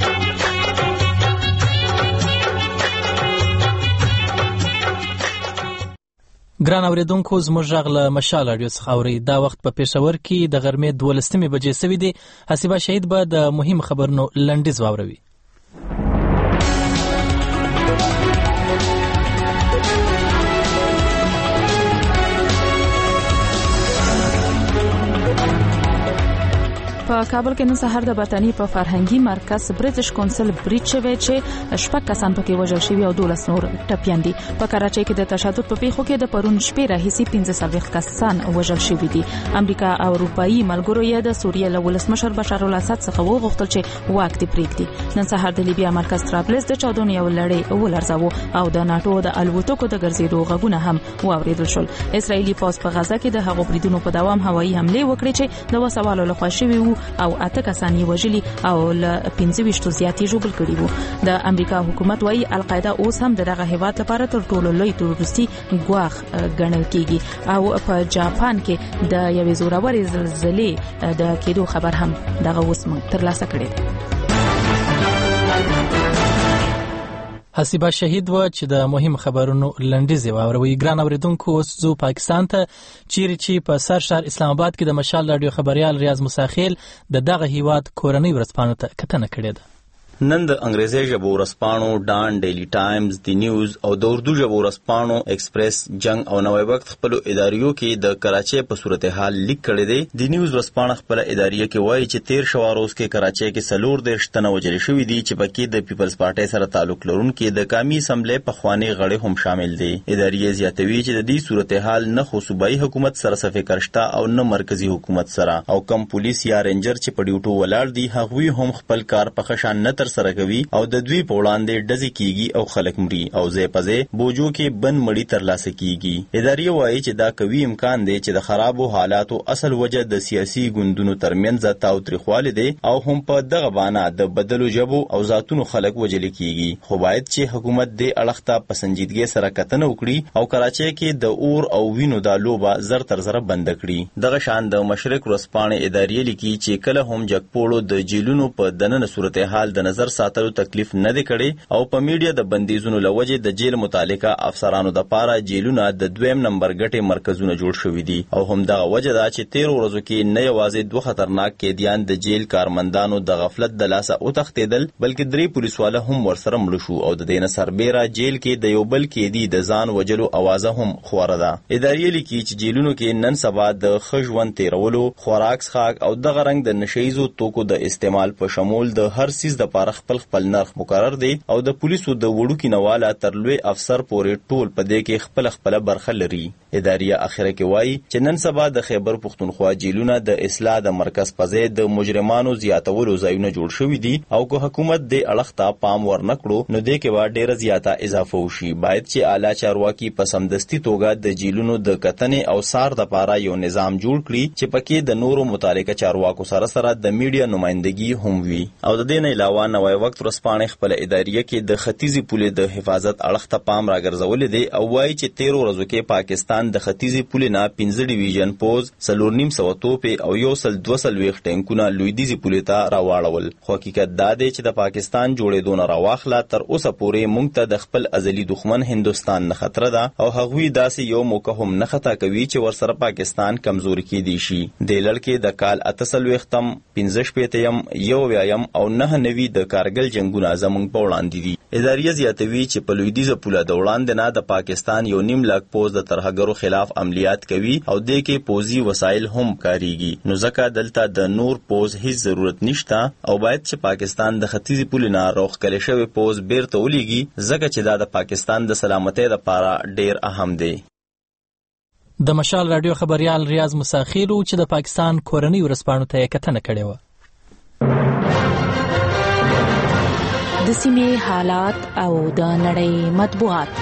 ګران اوریدونکو زموږ غږ له مشال رادیو څخه اورئ. دا وخت په پېښور کې د غرمې دولسمې بجې سوي دي. حسیبه شهید به د مهم خبرونو لنډیز واوروي. په کابل کې نن سهار د برتانیې په فرهنګي مرکز بریټیش کونسل بریټ شوی چې شپږ کسان پکې وژل شوي او دولس نور ټپیان دي. په کراچۍ کې د تشدد په پیښو کې د پرون شپې راهیسې پنځه څلوېښت کسان وژل شوي دي. امریکا او اروپایي ملګرو یې د سوریې له ولسمشر بشار الاسد څخه وغوښتل چې واک دې پرېږدي. نن سهار د لیبیا مرکز طرابلس د چاودنې یو لړۍ ولړزاوه او د ناتو د الوتکو د ګرځېدو غږونه هم واوریدل شول. اسرایلی پوځ په غزه کې د هغو بریدونو په دوام هوایي حملې وکړې چې د وسوالو لخوا شوي وو او اته کسان یې وژلي او له پنځه ویشتو زیات یې ژوبل کړي وو. د امریکا حکومت وايي القاعده اوس هم دغه هیواد لپاره تر ټولو لوی تروریستي ګواښ ګڼل کیږي او په جاپان کې د یوې زورورې زلزلې د کېدو خبر هم دغه اوس موږ ترلاسه کړی دی. حسیبه شهید و چې د مهم خبرونو لنډیز واوروي. ګران اوریدونکو اوس زو پاکستان ته چیرې چې په سر شهر اسلام آباد کې د مشال رادیو خبريال ریاض مساخیل د دغه هیواد کورنۍ ورځپاڼو ته کتنه کړې ده. نن د انګریزي ژبو ورځپاڼو ډان، ډیلی ټایمز، دی نیوز او د اردو ژبو ورځپاڼو ایکسپریس، جنگ او نوی وخت خپل اداریو کې د کراچۍ په صورتحال لیک کړی دی. دی نیوز ورځپاڼه خپل اداریه کې وایي چې تیر شواروز کې کراچۍ کې سلور دیرش تنه وژل شوي دي چې پکې د پیپلز پارټۍ سره تعلق لرونکي د قومي اسمبلی پخوانی غړي هم شامل دي. اداریه زیاتوي چې د دې صورتحال نه خو صوبایي حکومت سره څه فکر شته او نه مرکزی حکومت سره، او کم پولیس یا رینجر چې په ډیوټو ولاړ دي هغوی هم خپل کار په خشان نه تر سره کوي او د دوی په وړاندې ډزې کیږي او خلک مري او ځای په ځای بوجو کې بند مړی ترلاسه کیږي. اداریه وایي چې دا قوي امکان دی چې د خرابو حالاتو اصل وجه د سیاسي ګوندونو ترمنځ تاوتریخوالی دی او هم په دغه باندې د بدلو ژبو او ذاتونو خلک وژل کیږي. خو باید چې حکومت دې اړخ ته په سنجیدګۍ سره کتنه وکړي او کراچۍ کې د اور او وینو د لوبه زر تر زر بند کړي. دغه شان د مشرق ورځپاڼې اداریه لیکي چې کله هم جګپوړو د جیلونو په دننه صورتحال د نظر ساتلو تکلیف نه دی کړي او په میډیا د بندیزونو لوجه د جیل متعلقه افسرانو د پاره جیلونه د دویم نمبر ګټې مرکزونه جوړ شوي دي او هم دغه وجه دا چې تیر ورځو کې نه یوازې دوه خطرناک قیدیان د جیل کارمندانو د غفلت د لاسه او تختیدل بلکې درې پولیسواله هم ورسره مړ شو او د دینه سربېره جیل کې د یو بل قیدی د ځان وجلو اوازه هم خوره ده. اداریه لیکي چې جیلونو کې نن سبا د خژوند تیرولو، خوراک څښاک او دغه رنګ د نشیزو توکو د استعمال په شمول د هر سیس د پاره خپل خپل نرخ مقرر دی او د پولیسو د وړو کې نواله تر لوی افسر پورې ټول په دې کې خپل خپل برخه لري. اداریه اخره کې وایي چې نن سبا د خیبر پختونخوا جیلونه د اصلاح د مرکز په ځای د مجرمانو زیاتولو ځایونه جوړ شوي دي او که حکومت دې اړخ ته پام ورنکړو نو دې کې به ډیره زیاته اضافه وشي. باید چې اعلی چارواکي په سمدستي توګه د جیلونو د کتنې او سار د پاره یو نظام جوړ کړي چې پکې د نورو متعلقه چارواکو سره سره د میډیا نمائندګي هم وي. او د دې نه علاوه نوی وخت ورځپاڼه خپل اداریه کې د ختیځي پولې د حفاظت اړخ ته پام راګرځولې دی او وایي چې تیر ورځو کې پاکستان د ختیځي پولې نه پنځه ډیویژن پوز، څلور نیم سوه توپې او یو سل دوه څلوېښت ټینکونه لویدیځي پولې ته راواړول. خو حقیقت دا دی چې د پاکستان جوړېدو نه راواخله تر اوسه پورې موږ ته د خپل ازلي دښمن هندوستان نه خطر ده او هغوی داسې یو موقع هم نه خطا کوي چې ورسره پاکستان کمزوري کېدی شي. د لړ کې د کال اته څلوېښتم، پنځه شپېتم، یو اویایم او نهه نوي د کارګل جنګونه زموږ په وړاندې دي. اداریه زیاتوي چې په لویدیځه پوله د وړاندې نه د پاکستان یو نیم لاک پوز د ترهګرو خلاف عملیات کوي او دې کې پوزي وسایل هم کاریږي. نو ځکه دلته د نور پوز هیڅ ضرورت نشته او باید چې پاکستان د ختیځي پولې نه راوښکلې شوی پوز بیرته ولیږي ځکه چې دا د پاکستان د سلامتۍ لپاره ډیر اهم دی. د مشال رادیو خبريال ریاض مساخیلو چې د پاکستان کورنۍ ورځپاڼو ته کتنه کړې و. د سیمې حالات او د نړۍ مطبوعات.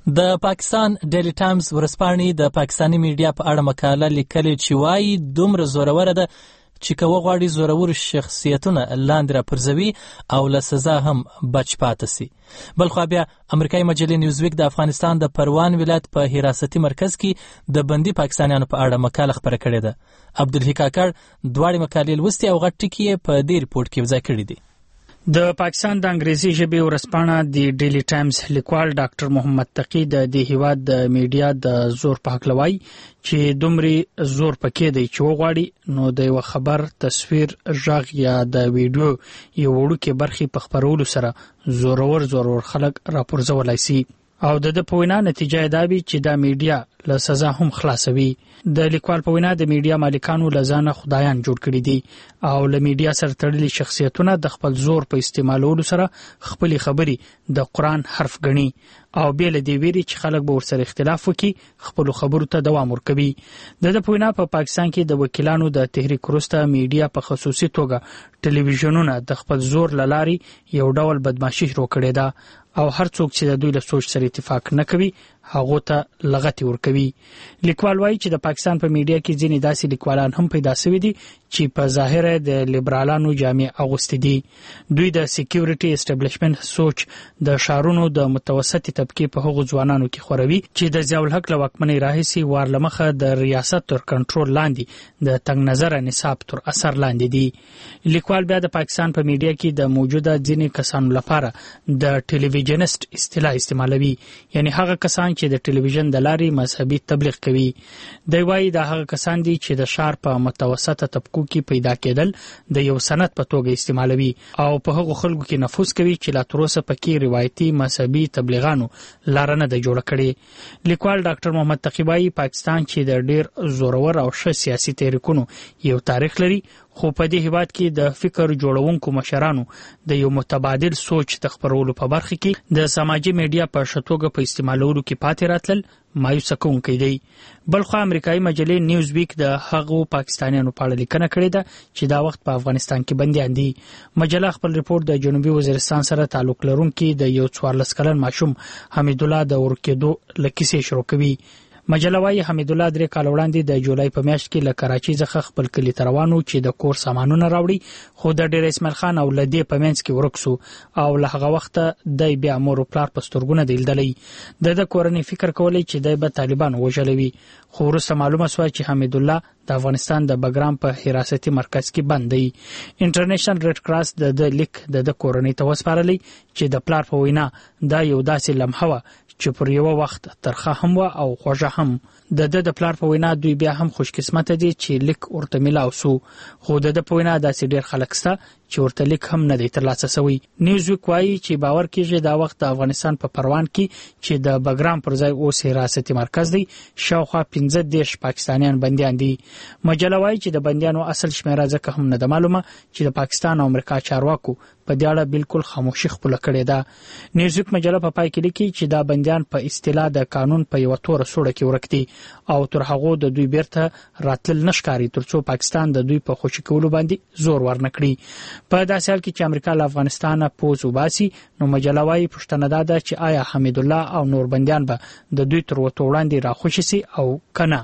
د پاکستان ډیلی ټایمز ورځپاڼې د پاکستاني میډیا په اړه مقاله لیکلې چې وایي دومره زوروره ده چې که وغواړي زورور شخصیتونه لاندې راپرځوي او له سزا هم بچ پاتې سي. بلخوا بیا امریکایي مجلې نیوزویک د افغانستان د پروان ولایت په حراستي مرکز کې د بندي پاکستانیانو په اړه مقاله خپره کړې ده. عبدالحی کاکړ دواړې مقالې لوستې او غټ ټکي یې په دې ریپورټ کې وضع کړي دي. د پاکستان د انګریزي ژبې ورځپاڼه دی ډیلی ټایمز لیکوال ډاکټر محمد تقی د دې هیواد د میډیا د زور په حق لوي چې دومره زور پکې دی چې وغواړي نو د یو خبر تصویر ژغ یا د ویډیو یو وړوکی برخي په خبرولو سره زورور زورور خلک راپورځولای شي او د د پوینا نتیجه دا وی چې د میډیا له سزا هم خلاصوي. د لیکوال په وینا د میډیا مالکانو لزانه خدایان جوړ کړي دي او له میډیا سره تړلي شخصیتونه د خپل زور په استعمالولو سره خپل خبري د قران حرف غني او بیل دی ویری چې خلک به ورسره اختلاف وکړي خپل خبرو ته دوام ورکوي. د د پوینا په پاکستان کې د وکیلانو د تحریک وروسته میډیا په خصوصي توګه ټلویزیونونه د خپل زور لاري یو ډول بدمعشي شروع کړې ده او هر څوک چې د دوی له سوچ سره اتفاق نه کوي هغه ته لغتي ورکوي. لیکوال وایي چې د پاکستان په میډیا کې ځینې داسې لیکوالان هم پیدا شوي دي چې په ظاهر د لیبرالانو جامې اغوستي دي. دوی د سکیورټي اسټابلیشمنت سوچ د شارونو د متوسطي طبقه په هغو ځوانانو کې خوروي چې د ضیاء الحق له واکمنۍ راهیسي وارلمخه د ریاست تر کنټرول لاندې د تنگ نظر نصاب تر اثر لاندې دي. لیکوال بیا د پاکستان په میډیا کې د موجوده ځینې کسانو لپاره د ټلویزیونست اصطلاح استعمالوي، یعنی هغه کسان چې د ټلویزیون د لارې مذهبي تبلیغ کوي. دی وايي دا هغه کسان دي چې د شار په متوسطه طبقو کې پیدا کېدل د یو سند په توګه استعمالوي او په هغو خلکو کې نفوذ کوي چې لا تر اوسه پکې روایتي مذهبي تبلیغانو لار نه د جوړ کړي. لیکوال ډاکټر محمد تقی وايي پاکستان چې د ډیر زورور او ښه سیاسي تحریکونو یو تاریخ لري خو په دې هیواد کې د فکر جوړونکو مشرانو د یو متبادل سوچ د خبرولو په برخه کې د سماجی میډیا په شتوګه په استعمالولو کې پاتې راتلل مایوس کوونکی دی. بلخو امریکایي مجلې نیوز ویک د هغو پاکستانیانو په اړه لیکنه کړې ده چې دا وخت په افغانستان کې بنديان دي. مجله خپل ریپورت د جنوبي وزیرستان سره تعلق لرونکي د یو څوارلس کلن ماشوم حمید الله د ورکېدو لکیسې شروع کوي. مجله وايي حمید الله درې کال وړاندې د جولای په میاشت کې له کراچۍ څخه خپل کلی ته روانو چې د کور سامانونه راوړي خو د ډیر اسماعیل خان او لدی په منځ کې ورک سو او له هغه وخته د بیا مور پلار په سترګونه دیلدلې د د کورنۍ فکر کولای چې د به طالبان وژلوي خو وروسته معلومه شوه چې حمید الله د افغانستان د بګرام په حراستي مرکز کې بند دی. انټرنیشنل ریډ کراس د د لیک د د کورنۍ ته وسپارلې چې د پلار په وینا دا یو داسې لمحه و چې پر یو وخت ترخه هم و او خوږه هم. د د د پلار په وینا دوی بیا هم خوش قسمت دي چې لیک ورته ملاو سو خو د د په وینا داسې ډیر خلک سته چې ورته لیک هم نه دی ترلاسه شوی. نیوز ویک وايي چې باور کیږي دا وخت د افغانستان په پروان کې چې د بګرام پر ځای اوس حراستي مرکز دی شاوخوا پنځه دیش پاکستانیان بنديان دي. مجله وايي چې د بنديانو اصل شمیره ځکه هم نه ده معلومه چې د پاکستان او امریکا چارواکو په دې اړه بالکل خاموشي خپل کړې ده. نیوز ویک مجله په پای کې لیکي چې دا بنديان په اصطلاح د قانون په یو تور سوړه کې ورکتي او تر هغه د دوی بیرته راتل نشکاري ترڅو پاکستان د دوی په خوشی کولو باندې زور ورنکړي. په داسې حال کې چې امریکا له افغانستانه پوز وباسي نو مجله وايي پښتنه ده چې آیا حمید الله او نور بنديان به د دوی تر وته وړاندې راخوشي سي او کنه.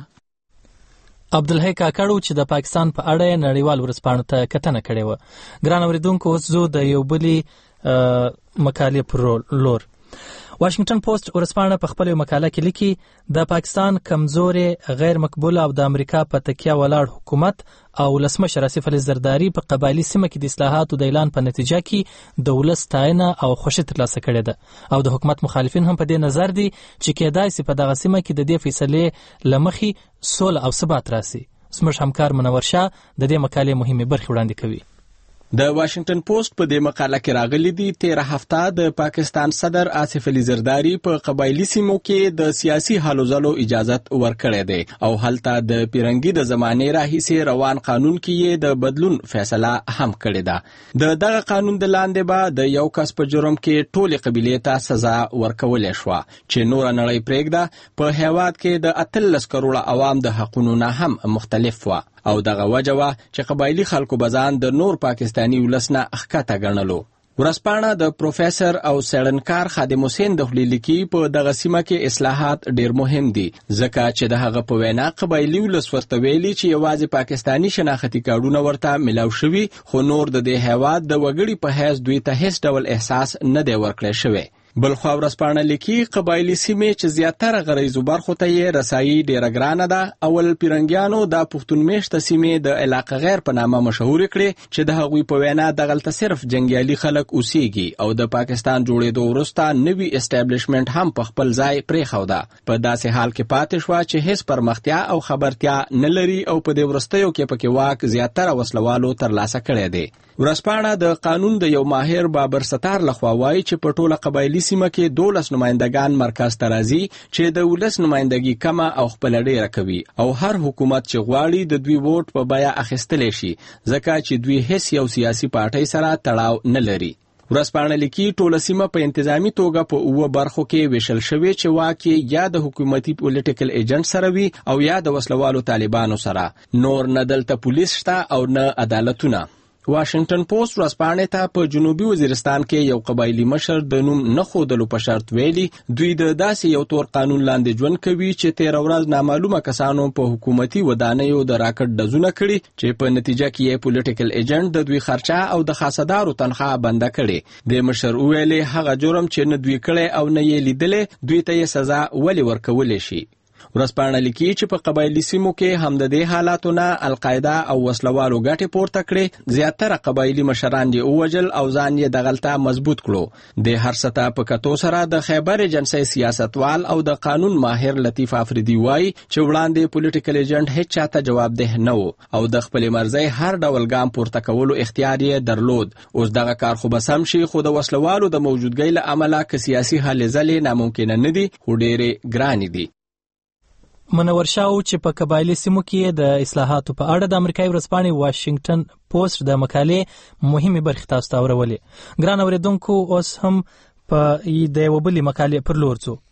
عبدالحی کاکړو چې د پاکستان په اړه نړیوال ورځپاڼو ته کتنه کړې و. ګران اوریدونکو اوس زه د یو بلی مقالې پر لور. واشنگټن پوسټ ورځپاڼه په خپل مقاله کې لیکي د پاکستان کمزورې غیر مقبوله او د امریکا په تکیه ولاړ حکومت او ولسمشر آصف علي زرداری په قبایلی سیمه کې د اصلاحاتو د اعلان په نتیجه کې د ولس تاینه او خوشي ترلاسه کړې ده او د حکومت مخالفین هم په دې نظر دي چې کېدای شي په دغه سیمه کې د دې فیصلې لمخي سول او ثبات راسي. زموږ همکار منور شاه د دې مقالې مهمه برخه وړاندې کوي. د واشنگټن پوسټ په دې مقاله کې راغلي دي تیره هفته د پاکستان صدر آصف علي زرداری په قبایلی سیمو کې د سیاسي حالو ځلو اجازت ورکړې ده او هلته د پیرنګي د زمانې راهیسې روان قانون کې د بدلون فیصله هم کړې ده. د دغه قانون د لاندې به د یو کس په جرم کې ټولې قبیلې ته سزا ورکولې شو چې نور نړۍ پرېږده په هیواد کې د اتلس کروڑه عوام د حقوقو نه هم مختلف و او دغه وجه وا چې قبایلی خلکو بزان د نور پاکستاني ولسنه اخکته ګڼلو. ورسپانه د پروفیسور او څېړنکار خادم حسین دهلی لیکي په دغه سیمه کې اصلاحات ډیر مهم دي ځکه چې د هغه په وینا قبایلی ولس ورته ویلي چې یوازې پاکستانی شناختي کارډونه ورته ملاو شوي خو نور د دې هیواد د وګړي په حیث دوی ته هیڅ ډول احساس نه دی ورکړی شوی. بلخوا ورسپانه لیکي قبایلی سیمې چې زیاتره غریزو برخو ته یې رسایي ډیره ګرانه ده. اول پیرنګیانو د پښتون میشته سیمې د علاقه غیر په نامه مشهور کړي چې د هغوی په وینا دغلته صرف جنگیالي خلک اوسېږي او د پاکستان جوړېدو وروسته نوي اسټابلیشمنټ هم په خپل ځای پرېښوده. په داسې حال کې پاتې شوه چې هیڅ پرمختیا او خبرتیا نه لري او په دې وروستیو کې پکې واک زیاتره وسلوالو ترلاسه کړی دی. ورسپانه د قانون د یو ماهر بابر ستار لخوا وایي چې په ټوله قبایلی سیمه کې دولس نمایندگان مرکز ته راځي چې د ولس نمایندګي کمه او خپل ډیره کوي او هر حکومت چې غواړي د دوی ووټ په بیه اخیستلی شي ځکه چې دوی هیڅ یو سیاسي پارټۍ سره تړاو نه لري. ورسپانه لیکي ټوله سیمه په انتظامی توګه په اوه برخو کې ویشل شوې چې واکي یا د حکومتي پولیټیکل ایجنټ سره وي او یا د وسلوالو طالبانو سره. نور نه دلته پولیس شته او نه عدالتونه. واشنگټن پوسټ ورسپانه ته په جنوبي وزیرستان کې یو قبایلی مشر د نوم نه خودلو په شرط ویلي دوی د داسې یو تور قانون لاندې ژوند کوي چې تیر ورځ نامعلومه کسانو په حکومتي ودانیو د راکټ ډزونه کړي چې په نتیجه کې یې پولیټیکل ایجنټ د دوی خرچه او د خاصدارو تنخواه بنده کړي. د مشر ویلي هغه جرم چې نه دوی کړي او نه یې لیدلې دوی ته یې سزا ولې ورکولې شي. ورسپانه لیکي چې په قبایلی سیمو کې هم د دې حالاتو نه القاعده او وسلوالو ګټې پورته کړې. زیاتره قبایلی مشران یې ووژل او ځان یې دغلته مضبوط کړو. د هر سطح په کتو سره د خیبر ایجنسۍ سیاستوال او د قانون ماهر لطیف افریدي وایي چې وړاندې پولیټیکل ایجنټ هیڅ چاته جوابده نه و او د خپلې مرزۍ هر ډول ګام پورته کولو اختیار یې درلود. اوس دغه کار خو به سم شي خو د وسلوالو د موجودګۍ له امله که سیاسي هلې ځلې ناممکنه نه دي خو ډېرې ګرانې دي. منور شاو چې په قبایلی سیمو کې د اصلاحاتو په اړه د امریکایي ورځپاڼې واشنگټن پوسټ د مقالې مهمه برخه تاسو ته اورولې. ګران اوریدونکو اوس هم په د یو بلې مقالې پر لور ځو.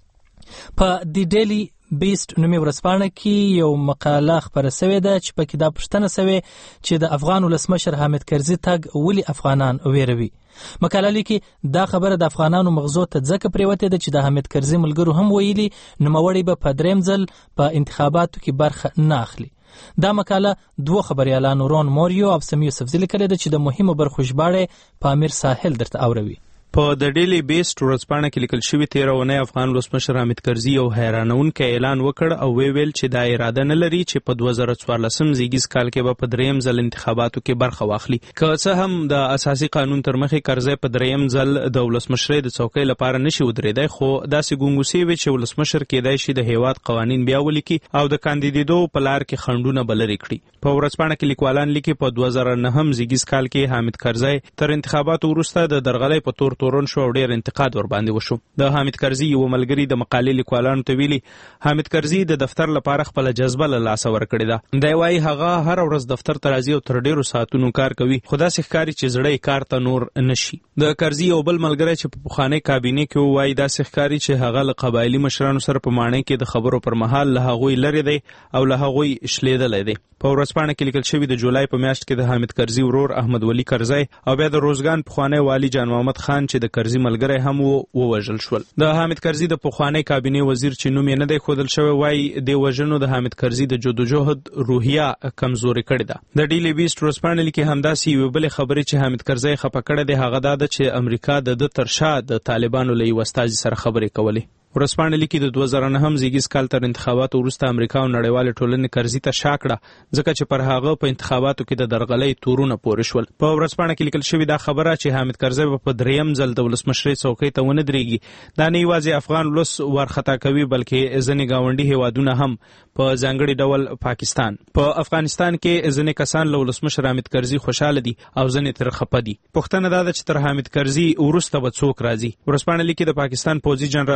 په دی ډیلی بیسټ نومي ورځپاڼه کې یو مقاله خپره شوې ده چې پکې دا پوښتنه شوې چې د افغان ولسمشر حامد کرزي تګ ولې افغانان ویروي. مقاله لیکي دا خبره د افغانانو مغزو ته ځکه پریوته ده چې د حامد کرزي ملګرو هم ویلي نوموړی به په دریم ځل په انتخاباتو کې برخه نه اخلي. دا مقاله دوه خبريالانو رون موریو او سم یوسف زلی کړي ده چې د مهمو برخو ژباړه په امیر ساحل درته اوروي. په د ډیلی بیسټ ورځپاڼه کې لیکل شوی تیر اونۍ افغان ولسمشر حامد کرزي یو حیرانونکی اعلان وکړ او وی ویل چې دا اراده نه لري چې په دوه زره څوارلسم زیږیز کال کې به په دریم ځل انتخاباتو کې برخه واخلي. که څه هم د اساسي قانون تر مخې کرزي په دریم ځل د ولسمشرۍ د څوکۍ لپاره نشي ودرېدای خو داسې ګونګوسې وي چې ولسمشر کېدای شي د هیواد قوانین بیا ولیکي او د کاندیدېدو په لار کې خنډونه بلري کړي. په ورځپاڼه کې لیکوالان لیکي په دوه زره نهم زیږیز کال کې حامد کرزي تر انتخاباتو وروسته د درغلۍ په تور تورن شو او ډېر انتقاد ور باندې وشو. د حامد کرزي یو ملګری د مقالې لیکوالانو ته ویلي حامد کرزي د دفتر لپاره خپل جذبه له لاسه ورکړې ده. دی وايي هغه هر ورځ دفتر ته راځي او تر ډېرو ساعتونو کار کوي خو داسې ښکاري چې زړه کار ته نور نشي. د کرزي یو بل ملګری چې په پخوانۍ کابینې کې وایي داسې ښکاري چې هغه له قبایلي مشرانو سره په ماڼۍ کې د خبرو پر مهال له هغوی لرې دی او له هغوی شلیدلی دی. په ورځپاڼه کې لیکل شوی د جولای په میاشت کې د حامد کرزي ورور احمد ولی کرزي او بیا د روزګان پخوانی والی جان محمد خان چې د کرزي ملګری هم ووژل شول. د حامد کرزي د پخوانی کابینې وزیر چې نوم یې نه دی ښودل شوی وایي د وژنو د حامد کرزي د جدوجهد روحیه کمزوري کړې ده. د ډیلی بیسټ ورځپاڼه لیکي همداسې یوې بلې خبرې چې حامد کرزي خفه کړی دی هغه دا ده چې امریکا د ده تر شا د طالبانو له یو استازي سره خبرې کولې. ورځپاڼه لیکي د دوه زره نهم زیږیز کال تر انتخاباتو وروسته امریکا او نړیوالې ټولنې کرزي ته شا کړه ځکه چې پر هغه په انتخاباتو کې د درغلۍ تورونه پورې شول. په ورځپاڼه کې لیکل شوې دا خبره چې حامد کرزي په دریم ځل د ولسمشرۍ څوکۍ ته ونه درېږي دا نه یوازې افغان ولس وارخطا کوي بلکې ځینې ګاونډي هیوادونه هم په ځانګړي ډول پاکستان. په افغانستان کې ځینې کسان له ولسمشر حامد کرزي خوشاله دي او ځینې تر خفه دي. پوښتنه دا ده چې تر حامد کرزي وروسته به څوک راځي. ورځپاڼه لیکي د پاکستان پوځي جنرالان هم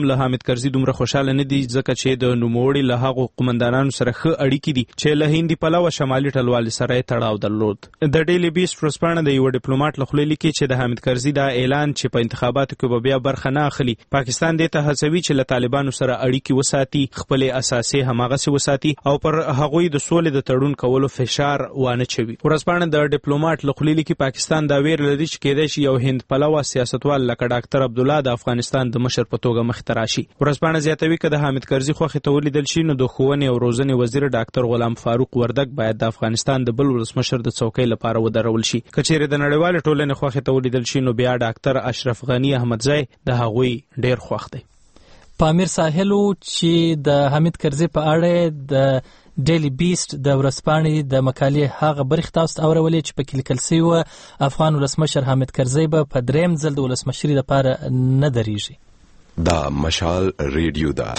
هم له حامد کرزي دومره خوشاله نه دي ځکه چې د نوموړي له هغو قومندانانو سره ښه اړیکې دي چې له هندي پلوه شمالي ټلوالې سره یې تړاو درلود. د ډیلی بیسټ ورځپاڼه د یوه ډیپلوماټ له خولې لیکي چې د حامد کرزي دا اعلان چې په انتخاباتو کې به بیا برخه نه اخلي پاکستان دې ته هڅوي چې له طالبانو سره اړیکې وساتي، خپلې اساسي هماغسې وساتي او پر هغوی د سولې د تړون کولو فشار وانه چوي. ورځپاڼه د ډیپلوماټ له خولې لیکي پاکستان دا ویر لري چې کېدای شي یو هند پلوه سیاستوال لکه ډاکټر عبدالله د افغانستان د مشر په توګه مخې ته راشي. ورځپاڼه زیاتوي که د حامد کرزي خوښې ته ولیدل شي نو د ښوونې او روزنې وزیر ډاکټر غلام فاروق وردګ باید د افغانستان د بل ولسمشر د څوکۍ لپاره ودرول شي. که چیرې د نړیوالې ټولنې خوښې ته ولیدل شي نو بیا ډاکټر اشرف غنی احمدزی د هغوی ډیر خوښ دی. پامیر ساحلو چې د حامد کرزي په اړه د ډیلی بیسټ د ورځپاڼې د مقالې هغه برخې تاسو ته اورولې چې پکې لیکل شوي وه افغان ولسمشر حامد کرزي به په دریم ځل د ولسمشري لپاره نه درېږي. دا مشال ریډیو ده.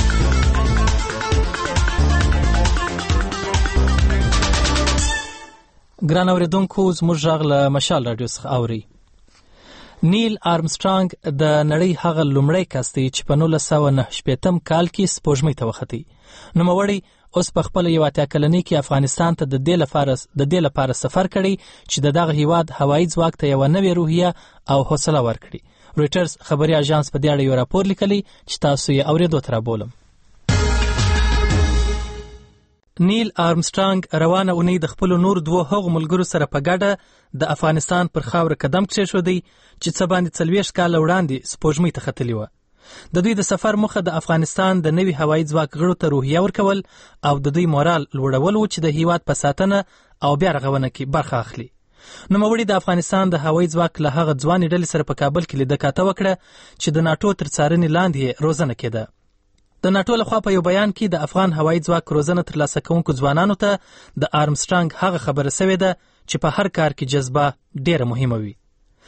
ګران اوریدونکو زموږ غږ له مشال راډیو څخه اورئ. نیل آرمسټرانګ د نړۍ هغه لومړی کس دی چې په نولس سوه نهه شپېتم کال کې سپوږمۍ ته وختي. نوموړی اوس په خپله یوه اتیا کلنۍ کې افغانستان ته د دې لپاره د دې لپاره سفر کړی چې د دغه هیواد هوایي ځواک ته یوه نوې روحیه او حوصله ورکړي. رویټرز خبري اژانس په دې اړه یو راپور لیکلی چې تاسو یې اورېدو ته رابولم. نیل آرمسټرانګ روانه اونۍ د خپلو نور دوه هغو ملګرو سره په ګډه د افغانستان پر خاوره قدم کېښودی چې څه باندې څلوېښت کاله وړاندې سپوږمۍ ته ختلې وه. د دوی د سفر موخه د افغانستان د نوي هوایي ځواک غړو ته روحیه ورکول او د دوی مورال لوړول و چې د هیواد په ساتنه او بیا رغونه کې برخه اخلي. نوموړي د افغانستان د هوایي ځواک له هغه ځوانې ډلې سره په کابل کې لیدکاته وکړه چې د ناټو تر څارنې لاندې روزنه کېده. د ناټو لخوا په یو بیان کې د افغان هوایي ځواک روزنه ترلاسه کوونکو ځوانانو ته د آرمسټرانګ هغه خبره سوې ده چې په هر کار کې جذبه ډیره مهمه وي.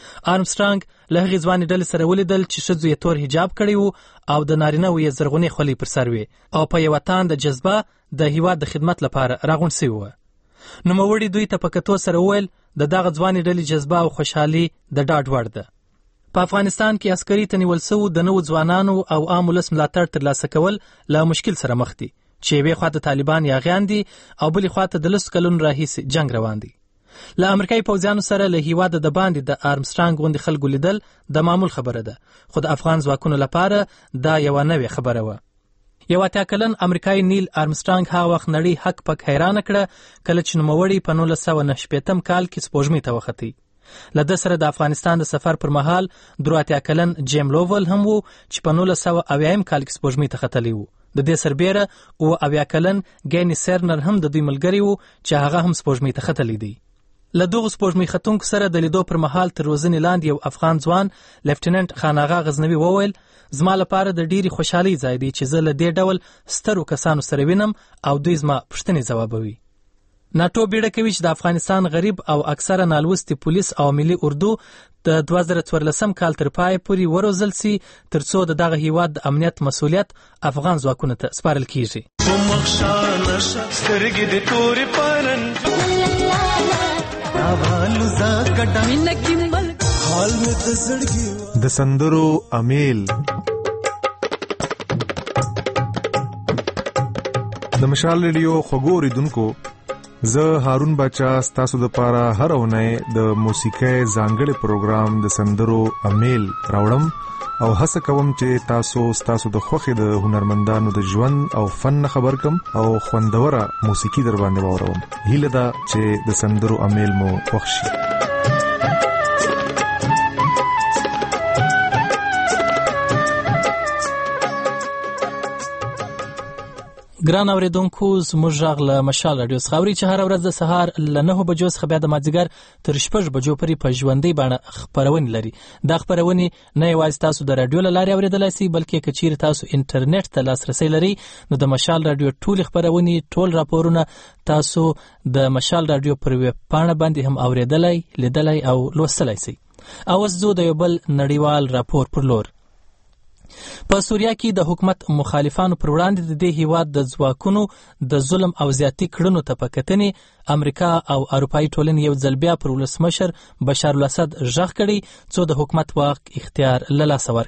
آرمسټرانګ له هغې ځوانې ډلې سره ولیدل چې ښځو یې تور حجاب کړی و او د نارینهو یې زرغونې خولۍ پر سر وې او په یوه تان د جذبه د هیواد د خدمت لپاره راغونډ سوي وه. نوموړي دوی ته په کتو سره وویل د دغه ځوانې ډلې جذبه او خوشحالي د ډاډ وړ ده. په افغانستان کې عسکري ته نیول سوو د نوو ځوانانو او عام ولس ملاتړ ترلاسه کول له مشکل سره مخ دي چې یوې خواته طالبان یاغیان دي او بلې خواته د لسو کلونو راهیسې جنګ روان دی. له امریکایي پوځیانو سره له هیواده د باندې د آرمسټرانګ غوندې خلکو لیدل د معمول خبره ده، خو د افغان ځواکونو لپاره دا یوه نوې خبره وه. یو اتیا کلن امریکایي نیل آرمسټرانګ هغه وخت نړۍ حق پک حیرانه کړه کله چې نوموړي په نولس سوه نهه شپېتم کال کې سپوږمۍ ته وختي. له ده سره د افغانستان د سفر پر مهال درې اتیا کلن جیم لوول هم و چې په نولس سوه اویایم کال کې سپوږمۍ ته ختلی و. د دې سربیره اوه اویا کلن ګیني سیرنر هم د دوی ملګری و چې هغه هم سپوږمۍ ته ختلی دی. له دغو سپوږمۍ ختونکو سره د لیدو پر مهال تر روزنې لاندې یو افغان ځوان لیفټیننټ خان آغا غزنوي وویل زما لپاره د ډیرې خوشحالۍ ځای دی چې زه له دې ډول سترو کسانو سره وینم او دوی زما پوښتنې ځوابوي. ناټو بیړه کوي چې د افغانستان غریب او اکثره نالوستي پولیس او ملي اردو د دوه زره څوارلسم کال تر پای پورې وروزل سي ترڅو د دغه هیواد د امنیت مسؤلیت افغان ځواکونو ته سپارل کیږي. د سندرو امیل د مشال ریډیو خوږو اوریدونکو، زه هارون باچا ستاسو د پاره هر اونۍ د موسیقۍ ځانګړي پروګرام د سندرو امیل راوړم او هڅه کوم چې تاسو ستاسو د خوښې د هنرمندانو د ژوند او فن خبر کم او خوندوره موسیقي در باندې واوروم. هیله ده چې د سندرو امیل مو خوښ شي. ګران اوریدونکو، زموږ غږ له مشال راډیو څخه اورئ چې هره ورځ د سهار له نهو بجو څخه بیا د مازدیګر تر شپږ بجو پورې په ژوندۍ بڼه خپرونې لري. دا خپرونې نه یوازې تاسو د راډیو له لارې اورېدلی سئ بلکې که چیرې تاسو انټرنیټ ته لاسرسی لرئ نو د مشال راډیو ټولې خپرونې ټول راپورونه تاسو د مشال راډیو پر ویب پاڼه باندې هم اورېدلی، لیدلی او لوستلی سئ. او اوس ځو د یو بل نړیوال راپور پر لور. په سوریه کې د حکومت مخالفانو پر وړاندې د دې هیواد د ځواکونو د ظلم او زیاتي کړنو ته په کتنې امریکا او اروپایي ټولنې یو ځل بیا پر ولسمشر بشار الاسد غږ کړی څو د حکومت واک اختیار له لاسه ورکړي.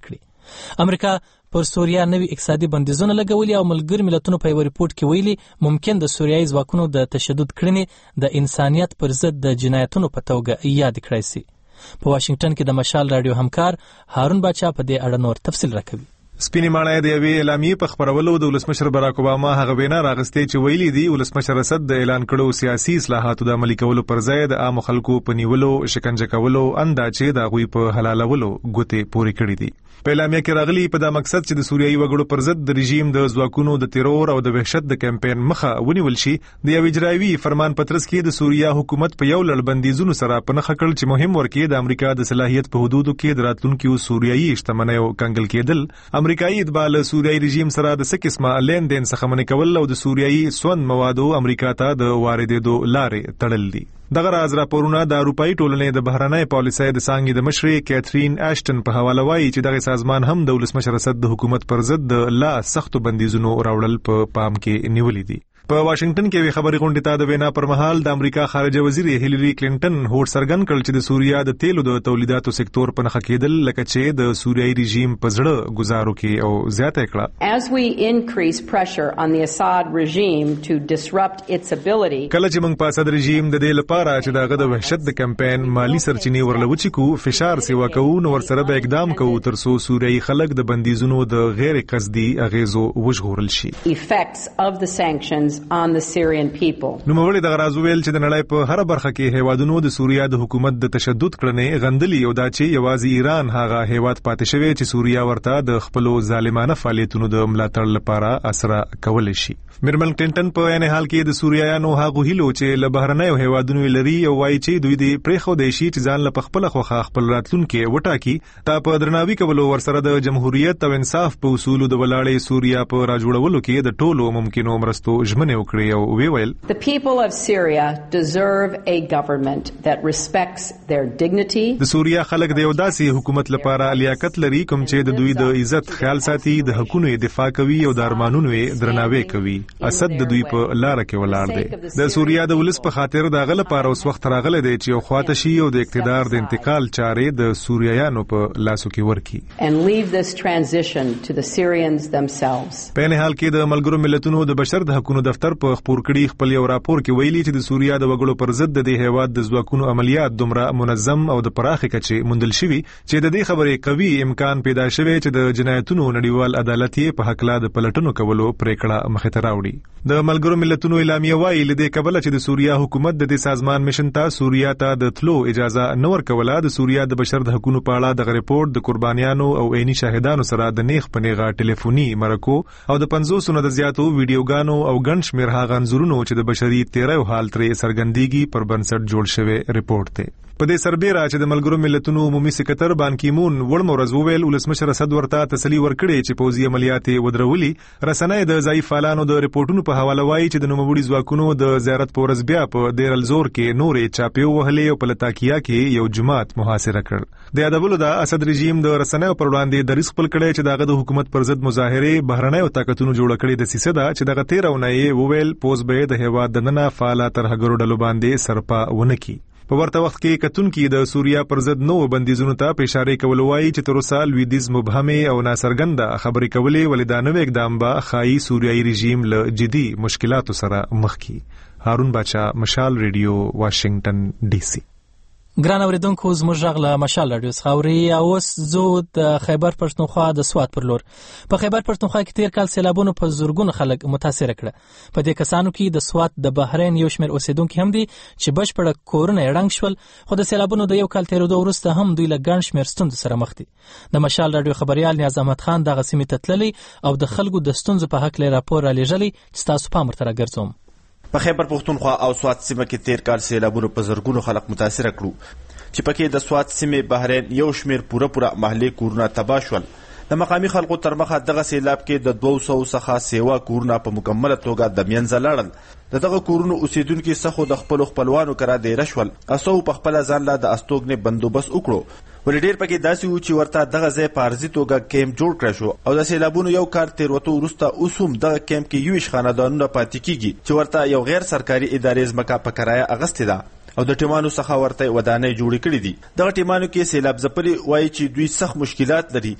امریکا پر سوریا نوي اقتصادي بندیزونه لګولي او ملګر ملتونو په یو ریپورت کې ویلي ممکن د سوریایي ځواکونو د تشدد کړنې د انسانیت پر ضد د جنایتونو په توګه یاد کړای شي. په واشنگټن کې د مشال رادیو همکار هارون باچا په دې اړه نور تفصیل راکوي. سپینې ماڼۍ د یوې اعلامیې په خپرولو د ولسمشر باراک اوباما هغه وینا راغستې چې ویلي دي ولسمشر اسد د اعلان کړو سیاسي اصلاحاتو د عملي کولو پر ځای د عام خلکو په نیولو شکنجه کولو انداچې د هغوی په حلالولو ګوتې پورې کړې دي. په اعلامیه کې راغلي په دا مقصد چې د سوریایي وګړو پر ضد د رژیم د ځواکونو د تیرور او د وحشت د کمپاین مخه ونیول شي. د یو اجرایوي فرمان پترس کې د سوریا حکومت په یو لړ بندیزونو سره په نښه کړل چې مهم ورکې د امریکا د صلاحیت په حدودو کې د راتلونکو سوریایي شتمنیو کنګل کېدل، امریکایي اتباع له سوریایي رژیم سره د څه قسمه لین دین څخه منع کول او د سوریایي سون موادو امریکا ته د واردېدو لارې تړل دي. دغه راز راپورونه د اروپאי ټولنې د بهرنۍ پالیسۍ د څانګې د مشرې کیترین اشټن په حواله وایي چې دغه سازمان هم د ولسمشر اسد د حکومت پر ضد د لا سختو بندیزونو راوړل په پام کې نیولې دي. په واشنگټن کې وی خبري غونډې ته د وینا پر مهال د امریکا خارجه وزیر هیلری کلینټن هوډ سرګن کړ چې د سوریا د تیلو د تولیداتو سکتور په نښه کېدل لکه چې د سوریایي رژیم په زړه گزارو کې او زیاته کړه. As we increase pressure on the Assad regime to disrupt its ability کله چې موږ په اسد رژیم د دې لپاره چې دغه د وحشت د کمپاین مالی سرچینې ورلوچي کو فشار سیوا کوو نو ورسره به اقدام کوو ترڅو سوریایي خلک د بندیزونو د غیر قصدي اغیزو وژغورل شي. Effects of the sanctions on the Syrian people. نو مولوی دغه راز ویل چې د نړۍ په هر برخه کې هیوادونو د سوریا د حکومت د تشدد کړنې غندلي او دا چې یوازې ایران هغه هیواد پاتې شوی چې سوریا ورته د خپل ظالمانه فعالیتونو د ملاتړ لپاره اسره کول شي. میرمن کلینټن په عین حال کې د سوریایانو هغه هیلو چې له بهرنیو هیوادونو لري او وایي چې دوی د پریخو د شي چې ځان له خپل خوخه خپل راتلونکي وټاکي تا په درناوي کولو ورسره د جمهوریت او انصاف په اصولو د ولاړې سوریا په راجوړولو کې د ټولو ممکنو مرستو ژمنه وکړي. The people of Syria deserve a government that respects their dignity. د سوریا خلک د یو داسې حکومت لپاره لیاقت لري کوم چې د دوی د عزت خیال ساتي، د حقوقو دفاع کوي او د ارمانونو درناوی کوي. اسد د دوی په لار کې ولاړ دی. د سوریا د ولس په خاطر د غل لپاره اوس وخت راغلی دی چې یو خواته شي او د اقتدار د انتقال چارې د سوریایانو په لاسو کې ورکړي. And leave this transition to the Syrians themselves. په نه حال کې د ملګرو ملتونو د بشر د حقوقو دفتر په خبر کړي خپل یو راپور کې ویلي چې د سوریا د وګړو پر ضد د دې هیواد د ځواکونو عملیات دومره منظم او د پراخه کچې موندل شوي چې د دې خبرې قوي امکان پیدا شوی چې د جنایتونو نړیوال عدالت یې په حق لا د پلټنو کولو پریکړه مخې ته راوړي. د ملګرو ملتونو اعلامیه وايي لدې کبله چې د سوریا حکومت د دې سازمان مشن ته سوریا ته د تلو اجازه نه ورکوله. د سوریا د بشر د حقوقو په اړه د ریپورت د قربانیانو او عیني شاهدانو سره د نیغ په نیغه ټلیفوني مرکو او د پنځوس نه د زیاتو ویډیوګانو او ګڼ شمېر هغه انځورونو چې د بشري تیرو حال ترې سرګندېږي پر بنسټ جوړ شوی ریپورت دی. په دې سربېره چې د ملګرو ملتونو عمومي سکرټر بان کی مون وړم ورځ وویل ولسمشر اسد ورته تسلی ورکړي چې پوځي عملیات ودرولي. رسنۍ د ضعیف فعالانو د ریپورتونو په حواله وایي چې د نوموړي ځواکونو د زیارت په ورځ بیا په دیر الزور کې نورې چاپیو وهلې او په لتاکیا کې یو جماعت محاصره کړ. د یادولو د اسد رژیم د رسنیو پر وړاندې دریځ خپل کړی چې دغه د حکومت پر ضد مظاهره بهرنیو طاقتونو جوړ کړي د سیسه ده چې دغه تیرونه یې وویل پوز به د هیواد د نننه فعال ترهګرو ډلو باندې سرپا ونکي. په ورته وخت کې کتونکي د سوریا پر ضد نو بندیزونو ته په اشاره کول وایي چې تر اوسه لویدیز مبهمه او ناڅرګنده خبرې کولې ولې اقدام به خایي سوریایي رژیم له جدي مشکلاتو سره مخ کی. هارون باچا، مشال ریډیو، واشنگټن ډي سي. ګران اوریدونکو زموږ غږ له مشال رادیو څخه اوري. اوس زه د خیبر پښتونخوا د سوات پر لور په خیبر پښتونخوا کې تیر کال سیلابونو په زورګونو خلک متاثر کړه. په دې کسانو کې د سوات د بحرین یو شمېر اوسیدونکو هم دي چې بشپړه کورونه یې ړنګ شول، خو د سیلابونو د یو کال تیرېدو وروسته هم دوی له ګڼ شمېر ستونزو سره مخ دي. د مشال رادیو خبريال نیاز احمد خان دغه سیمې ته تللی او د خلکو د ستونزو په حق لري راپور را لېږلی چې تاسو پام ورته راګرځوم. په خیبر پښتونخوا او سوات سیمه کې تیر کال سیلابونو په زورګونو خلک متاثر کړو چې پکې د سوات سیمې بحرین یو شمېر پوره پوره محلي کورونه تباه شول. د مقامي خلکو تر مخه دغه سیلاب کې د دوه سوو څخه سیوا کورونه په مکمله توګه د منځه لاړل. د دغه کورونو اوسیدونکي څخه د خپل خپلوانو کرا دیره شول. اسو په خپل ځان لا د استوګنې بندوبست وکړو. ولې ډېر پکې داسې و چې ورته دغه ځای په عرضي توګه کیمپ جوړ کړی شو او د سیلابونو یو کال تېروتو وروسته اوس هم دغه کیمپ کې یویشت خاندانونه پاتې کیږي چې ورته یو غیر سرکاري ادارې ځمکه په کرایه اخیستې ده او د ټیمانو څخه ورته ودانۍ جوړې کړې دي. دغه ټیمانو کې سیلاب ځپلي وایي چې دوی سخت مشکلات لري.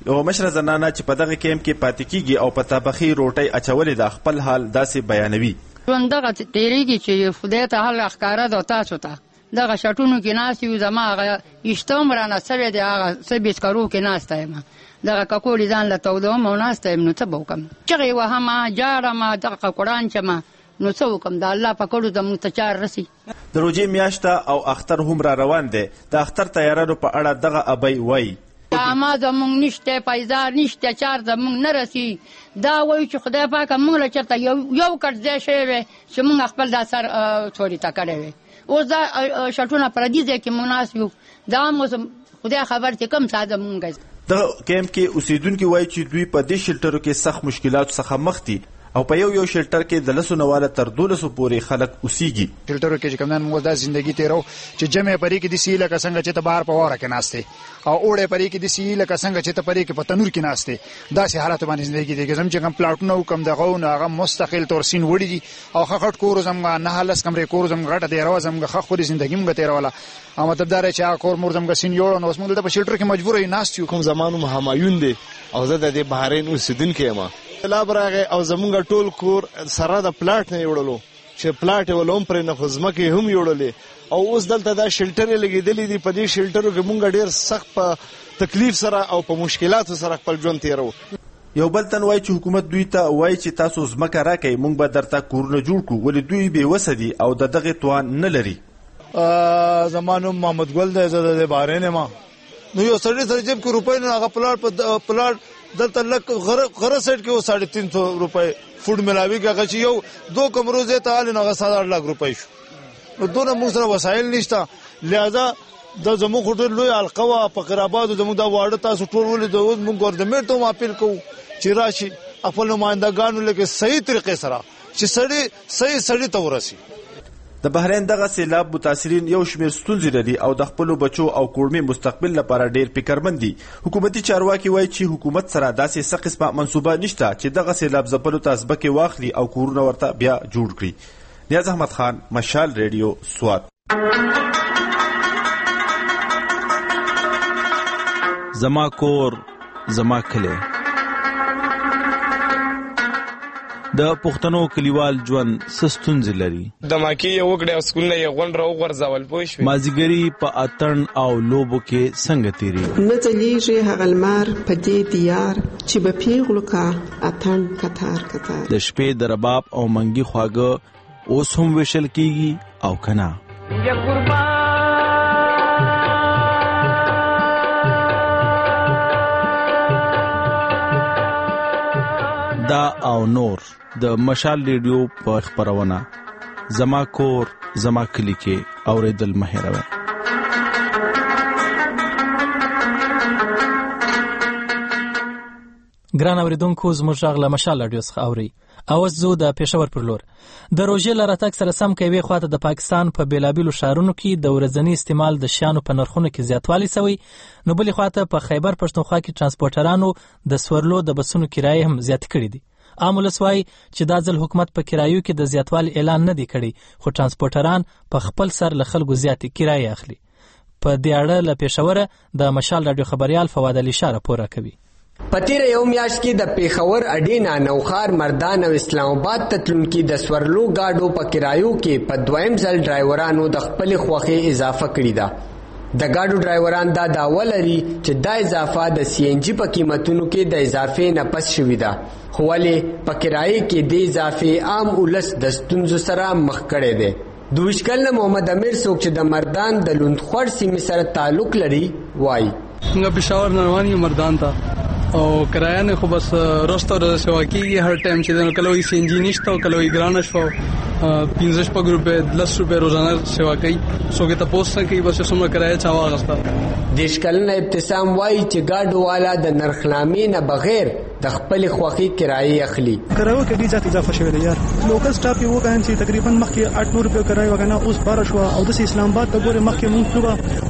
یو مشره زنانه چې په دغه کیمپ کې پاتې کیږي او په طبخي روټۍ اچولې د خپل حال داسې بیانوي. ژوند دغه تیریږي چې خدای ته حل ښکاره ده تاسو ته دغه شټونو کې ناست یو زما هغه اشتم رانه سوی دی هغه څه بسکرو کې ناسته یم دغه ککوړې ځان له تودوم او ناسته یم نو څه به وکړم چغې وهمه جاړمه دغه قرآن چمه نو څه وکړم د الله په کړو زموږ ته چار رسي. د روژې میاشته او اختر هم را روان دی. د اختر تیارانو په اړه دغه ابۍ وایي اما زمونږ نشته پیسې نشته چار زمونږ نه رسي دا وایي چې خدای پاکه موږ له چېرته یو یو کټ ځای شوی وی چې موږ خپل دا سر چورې ته کړی وی اوس دا شټونه پردي ځای کې موږ ناست یو دا مو خدای خبر چې کوم څه زمونږ. دغه کیمپ کې اوسېدونکي وایي چې دوی په دې شلټرو کې سخت مشکلاتو څخه مخ دي او په یو یو شلټر کې د لسو نواله تر دولسو پورې خلک اوسېږي. شلټرو کې چې کوم موږ دا ژوندګي تیرو چې جمع پرې کې د سی لکه څنګه چې ته بهر په واره کې ناشته او اوړې پرې کې د سی لکه څنګه چې ته پرې کې په تنور کې ناشته داسې حالت باندې ژوندګي دي چې کوم پلاټونو کوم دغه نو هغه مستقل تور سین وړي دي او خخټ کور زمغه نه هلس کمرې کور زمغه غټه دی راو زمغه خخ خوري ژوندګي موږ تیروله او مطلب دا چې هغه کور مور زمغه سین یوړ نو موږ د شلټر کې مجبور یې ناشته کوم زمانو همایون دي او زه د بهرین اوسیدونکو یم لا برغه او زمونږ ټول کور سره د پلاټ نه یوړلو چې پلاټ ولوم پر نه خزمکه هم یوړلې او اوس دلته دا شلټر لګیدلې دي په دې شلټرو کې مونږ ډیر سخت په تکلیف سره او په مشکلاتو سره خپل ژوند تیرو. یو بل تن وایي چې حکومت دوی ته وایي چې تاسو زمکه راکئ مونږ به درته کورونه جوړ کړو ولې دوی بې وسه دي او د دغه توان نه لري. زمانو محمد ګل د زده بارینه ما نو یو سړی سره جیب کې روپۍ نه هغه پلاټ په پلاټ دلته لک غره سایډ کې و ساڑھے تین سو روپے فوډ ملاوي هغه چې یو دو کمرو ځای ته حال نه سات لاکھ روپۍ شو نو دونه موږ سره وسایل نشته لہذا د زموږ هوټل لوی القوا په قراباد زموږ دا واړه تاسو ټول ولې د اوس موږ ګورنمنت ته اپیل کوو چې راشي خپل نمائندګانو لکه صحیح طریقې سره چې سړی صحیح سړی ته ورسي. د بحرین دغه سیلاب متاثرین یو شمیر ستونزې لري او د خپلو بچو او کورمې مستقبل لپاره ډیر فکرمند دي. حکومتي چارواکي وایي چې حکومت سره داسې څه قسمه منصوبه نشته چې دغه سیلاب ځپلو ته ځمکې واخلي او کورونه ورته بیا جوړ کړي. نیاز احمد خان، مشال ریډیو، سوات. زما کور زما کلی د پښتنو کلیوال ژوند سستونځ لري. د ماکي یو وګړي او سکول نه یو غونډه وغورځول پوه شوې. مازیګري په اتن او لوبو کې څنګه تیری نه ځلیږي هغه لمر په دې دیار چې به پیغلو کا اتن کتار کتار د شپې د رباب او منګي خواږه اوس هم وشل کیږي او کنا یا قربان دا او نور د مشال ریډیو په خبرونه زما کور زما کلی کې اوریدل مهروي. ګران اوریدونکو زموږ غږ له مشال ریډیو څخه اوري. اوس زه د پېښور پر لور د روژې له راتګ سره سم کوي خواته د پاکستان په بیلابیلو شهرونو کې د ورځني استعمال د شیانو په نرخونو کې زیاتوالی شوی نو بلې خواته په خیبر پښتونخوا کې ترانسپورټرانو د سورلو د بسونو کرایې هم زیات کړې دي. عام ولس وایي چې دا ځل حکومت په کرایو کې د زیاتوالي اعلان نه دی کړی خو ترانسپورټران په خپل سر له خلکو زیاتې کرایې اخلي. په دې اړه له پېښوره د مشال راډیو خبريال فواد علي شاه راپور کوي. پتیر یو میاش کې د پیښور اډینا نوخار مردان او اسلام آباد تتلونکي د سورلو گاډو په کرایو کې په دویم ځل ډرایورانو د خپل خوخه اضافه کړې ده. د گاډو ډرایوران دا داوا لري چې دا اضافه د سی ان جی په قیمتونو کې د اضافې نه پس شوې ده خو ولې په کرایې کې د اضافې عام ولس د ستونزو سره مخ کړي دي. دویش کله محمد امیر څوک چې د مردان د لوندخور سیمې سره تعلق لري وایي څنګه پېښور رواني مردان ته او کرایه نه خو بس رستو د سوا کیږي هر ټایم چې نو کله وي سی ان جی نشته او کله وي ګران شو پنځه شپږ روپے دس روپے روزانه سیوا کوي څوک ته پوسټ نه کوي بس څومره کرایه چا واغسته. دیش کلنه ابتسام وایي چې گاډو والا د نرخنامې نه بغیر د خپل خوخي کرایه اخلي. کرایو کې ډیر زیات اضافه شوی دی یار. لوکل سټاپ یو کاین چې تقریبا مخکې اټ نور روپے کرایه وګنه اوس بار شو او د اسلام آباد ته ګوره مخکې مونږ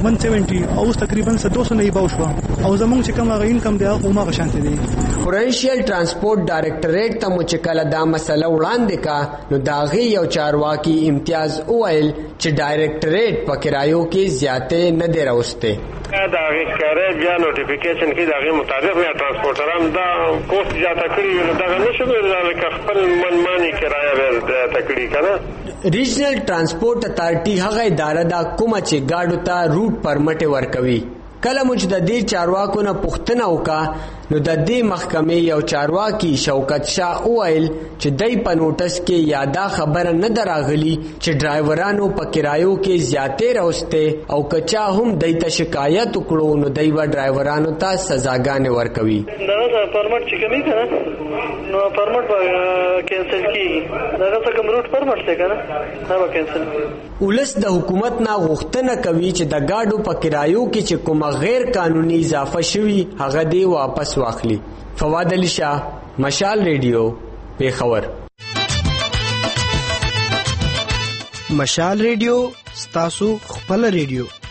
one seventy او تقریبا two hundred نه باوشوا او زمونږ چې کوم هغه انکم دی او ما غشانته دی. پروینشل ترانسپورت ډایریکټریټ ته مو چې کله دا مسله وړاندې کا نو داغي یو چارواکي امتیاز اویل چې ډایریکټریټ په کرایو کې زیاته نه دی راوسته. دا غیره بیا نوټیفیکیشن کې داغه مطابق یا ترانسپورټران دا کوست زیاته کړی نو دا نشو ویل چې خپل منماني کرایه زیاته کړی کنه. ریجنل ترانسپورت اتارټي هغه اداره دا کومه چې گاډو ته روټ پرمټ ورکوي. کله موږ د دې چارواکو نه پوښتنه وکړه نو د دې محکمې یو چارواکي شوکت شاه اویل چې دای په نوټس کې یادا خبره نه دراغلی چې ډرایورانو په کرایو کې زیاتې راوسته او کچا هم دای ته شکایت وکړو نو دای و ډرایورانو ته سزاګانې ورکوي. دا پرمټ چې کمی کنه نو پرمټ کینسل کیږي دا څنګه روټ پرمټ څه کنه دا به کینسل. ولس د حکومت نه غوښتنه کوي چې د گاډو په کرایو کې چې کومه غیر قانوني اضافه شوی هغه دی واپس واخلي. فواد علي شاه، مشال ریډیو، پیښور. مشال ریډیو ستاسو خپل ریډیو.